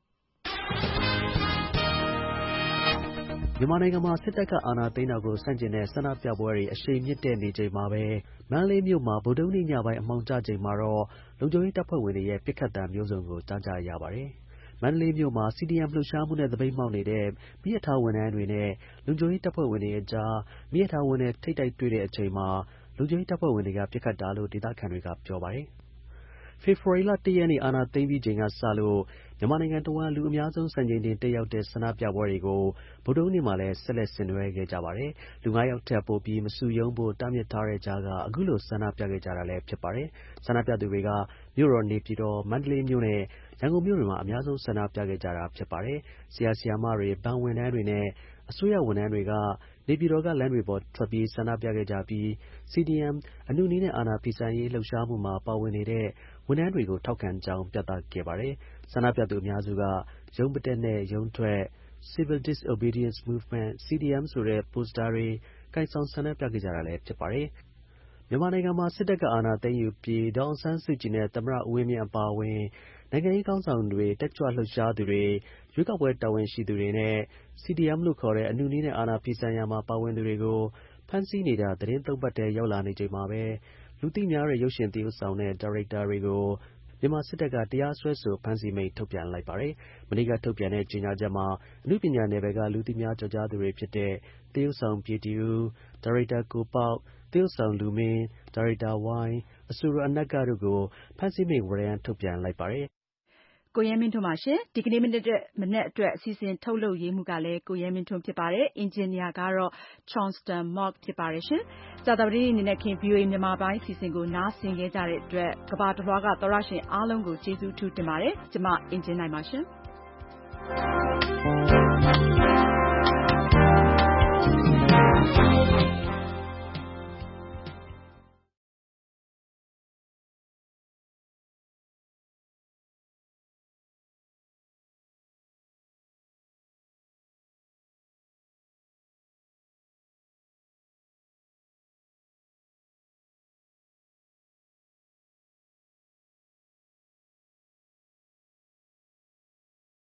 မြန်မာနိုင်ငံမှာစစ်တပ်ကအာဏာသိမ်းတာကိုဆန့်ကျင်တဲ့ဆန္ဒပြပွဲတွေအရှိန်မြင့်တဲ့နေချိန်မှာပဲမန္တလေးမြို့မှာဗုဒ္ဓဟူးနေ့ညပိုင်းအမှောင်ကျချိန်မှာတော့လုံခြုံရေးတပ်ဖွဲ့ဝင်တွေရဲ့ပစ်ခတ်သံမျိုးစုံကိုကြားကြရပါတယ်မန္တလေးမြို့မှာ စီ ဒီ အမ် လှုပ်ရှားမှုနဲ့သပိတ်မှောက်နေတဲ့မီးရထားဝန်ထမ်းတွေနဲ့လုံခြုံရေးတပ်ဖွဲ့ဝင်တွေအကြားမီးရထားဝန်ထမ်းထိပ်တိုက်တွေ့တဲ့အချိန်မှာလုံခြုံရေးတပ်ဖွဲ့ဝင်တွေကပစ်ခတ်တာလို့ဒေသခံတွေကပြောပါတယ်ဖေဖော်ဝါရီလ ၁ ရက်နေ့အာဏာသိမ်းပြီးချိန်ကစလို့မြန်မာနိုင်ငံတဝန်းလူအများဆုံးစံချိန်တင်တက်ရောက်တဲ့ဆန္ဒပြပွဲတွေကိုဗုဒ္ဓဟူးနေ့မှာလည်းဆက်လက်ဆင်နွှဲခဲ့ကြပါတယ်လူ ၅ ယောက်ထက်ပိုပြီးမစုရုံးဖို့တားမြစ်ထားတဲ့ကြားကအခုလိုဆန္ဒပြခဲ့ကြတာလည်းဖြစ်ပါတယ်ဆန္ဒပြသူတွေကမြို့တော်နေပြည်တော်မန္တလေးမြို့နဲ့ရန်ကုန်မြို့တွေမှာအများဆုံးဆန္ဒပြခဲ့ကြတာဖြစ်ပါတယ်ဆရာဆရာမတွေဘဏ်ဝန်ထမ်းတွေနဲ့အစိုးရဝန်ထမ်းတွေကနေပြည်တော်ကလမ်းတွေပေါ်ထွက်ပြီးဆန္ဒပြခဲ့ကြပြီး စီ ဒီ အမ် အနုနည်းနဲ့အာဏာဖီဆန်ရေးလှုပ်ရှားမှုမှာပါဝင်နေတဲ့ဝန်ထမ်းတွေကိုထောက်ခံကြောင်းပြသခဲ့ပါတယ်ဆန္ဒပြသူအများစုကရုံးပတက်နဲ့ရုံးထွက် Civil Disobedience Movement စီ ဒီ အမ် ဆိုတဲ့ပိုစတာတွေကိုင်ဆောင်ဆန္ဒပြခဲ့ကြတာလည်းဖြစ်ပါတယ်မြန်မာနိုင်ငံမှာစစ်တပ်ကအာဏာသိမ်းယူပြီးဒေါ်အောင်ဆန်းစုကြည်နဲ့သမ္မတဦးဝင်းမြင့်အပါအဝင်နိုင်ငံရေးခေါင်းဆောင်တွေတက်ကြွလှုပ်ရှားသူတွေရွေးကောက်ပွဲတာဝန်ရှိသူတွေနဲ့ စီ ဒီ အမ် လို့ခေါ်တဲ့အနုနည်းနဲ့အာဏာဖီဆန်ရာမှာပါဝင်သူတွေကိုဖမ်းဆီးနေတာသတင်းသုံးပတ်ထဲရောက်လာနေချိန်မှာပဲလူသိများတဲ့ရုပ်ရှင်သရုပ်ဆောင်နဲ့ဒါရိုက်တာတွေကိုမြန်မာစစ်တပ်ကတရားစွဲဆိုဖမ်းဆီးမိန့်ထုတ်ပြန်လိုက်ပါတယ်မနေ့ကထုတ်ပြန်တဲ့ကြေညာချက်မှာအနုပညာနယ်ပယ်ကလူသိများကျော်ကြားသူတွေဖြစ်တဲ့သရုပ်ဆောင်ပြေတီဦးဒါရိုက်တာကိုပေါက်သရုပ်ဆောင်လူမင်းဒါရိုက်တာဝိုင်းအဆိုတော်အနက်ကတို့ကိုဖမ်းဆီးမိန့်ဝရမ်းထုတ်ပြန်လိုက်ပါတယ်ကိုရဲမင်းထွန်းပါရှင်ဒီကနေ့မနေ့မနေ့အတွက်အစီအစဉ်ထုတ်လုပ်ရေးမှုကလည်းကိုရဲမင်းထွန်းဖြစ်ပါတယ်အင်ဂျင်နီယာကတော့ Chonston Mock ဖြစ်ပါတယ်ရှင်ကြာသပတေးနေ့နေ့ခင် ဗွီအိုအေ မြန်မာပိုင်းအစီအစဉ်ကိုနားဆင်ခဲ့ကြတဲ့အတွက်ကဘာတလွှားကသောရရှင်အားလုံးကိုကျေးဇူးထူးတင်ပါတယ်ကျမအင်ဂျင်နိုင်ပါရှင်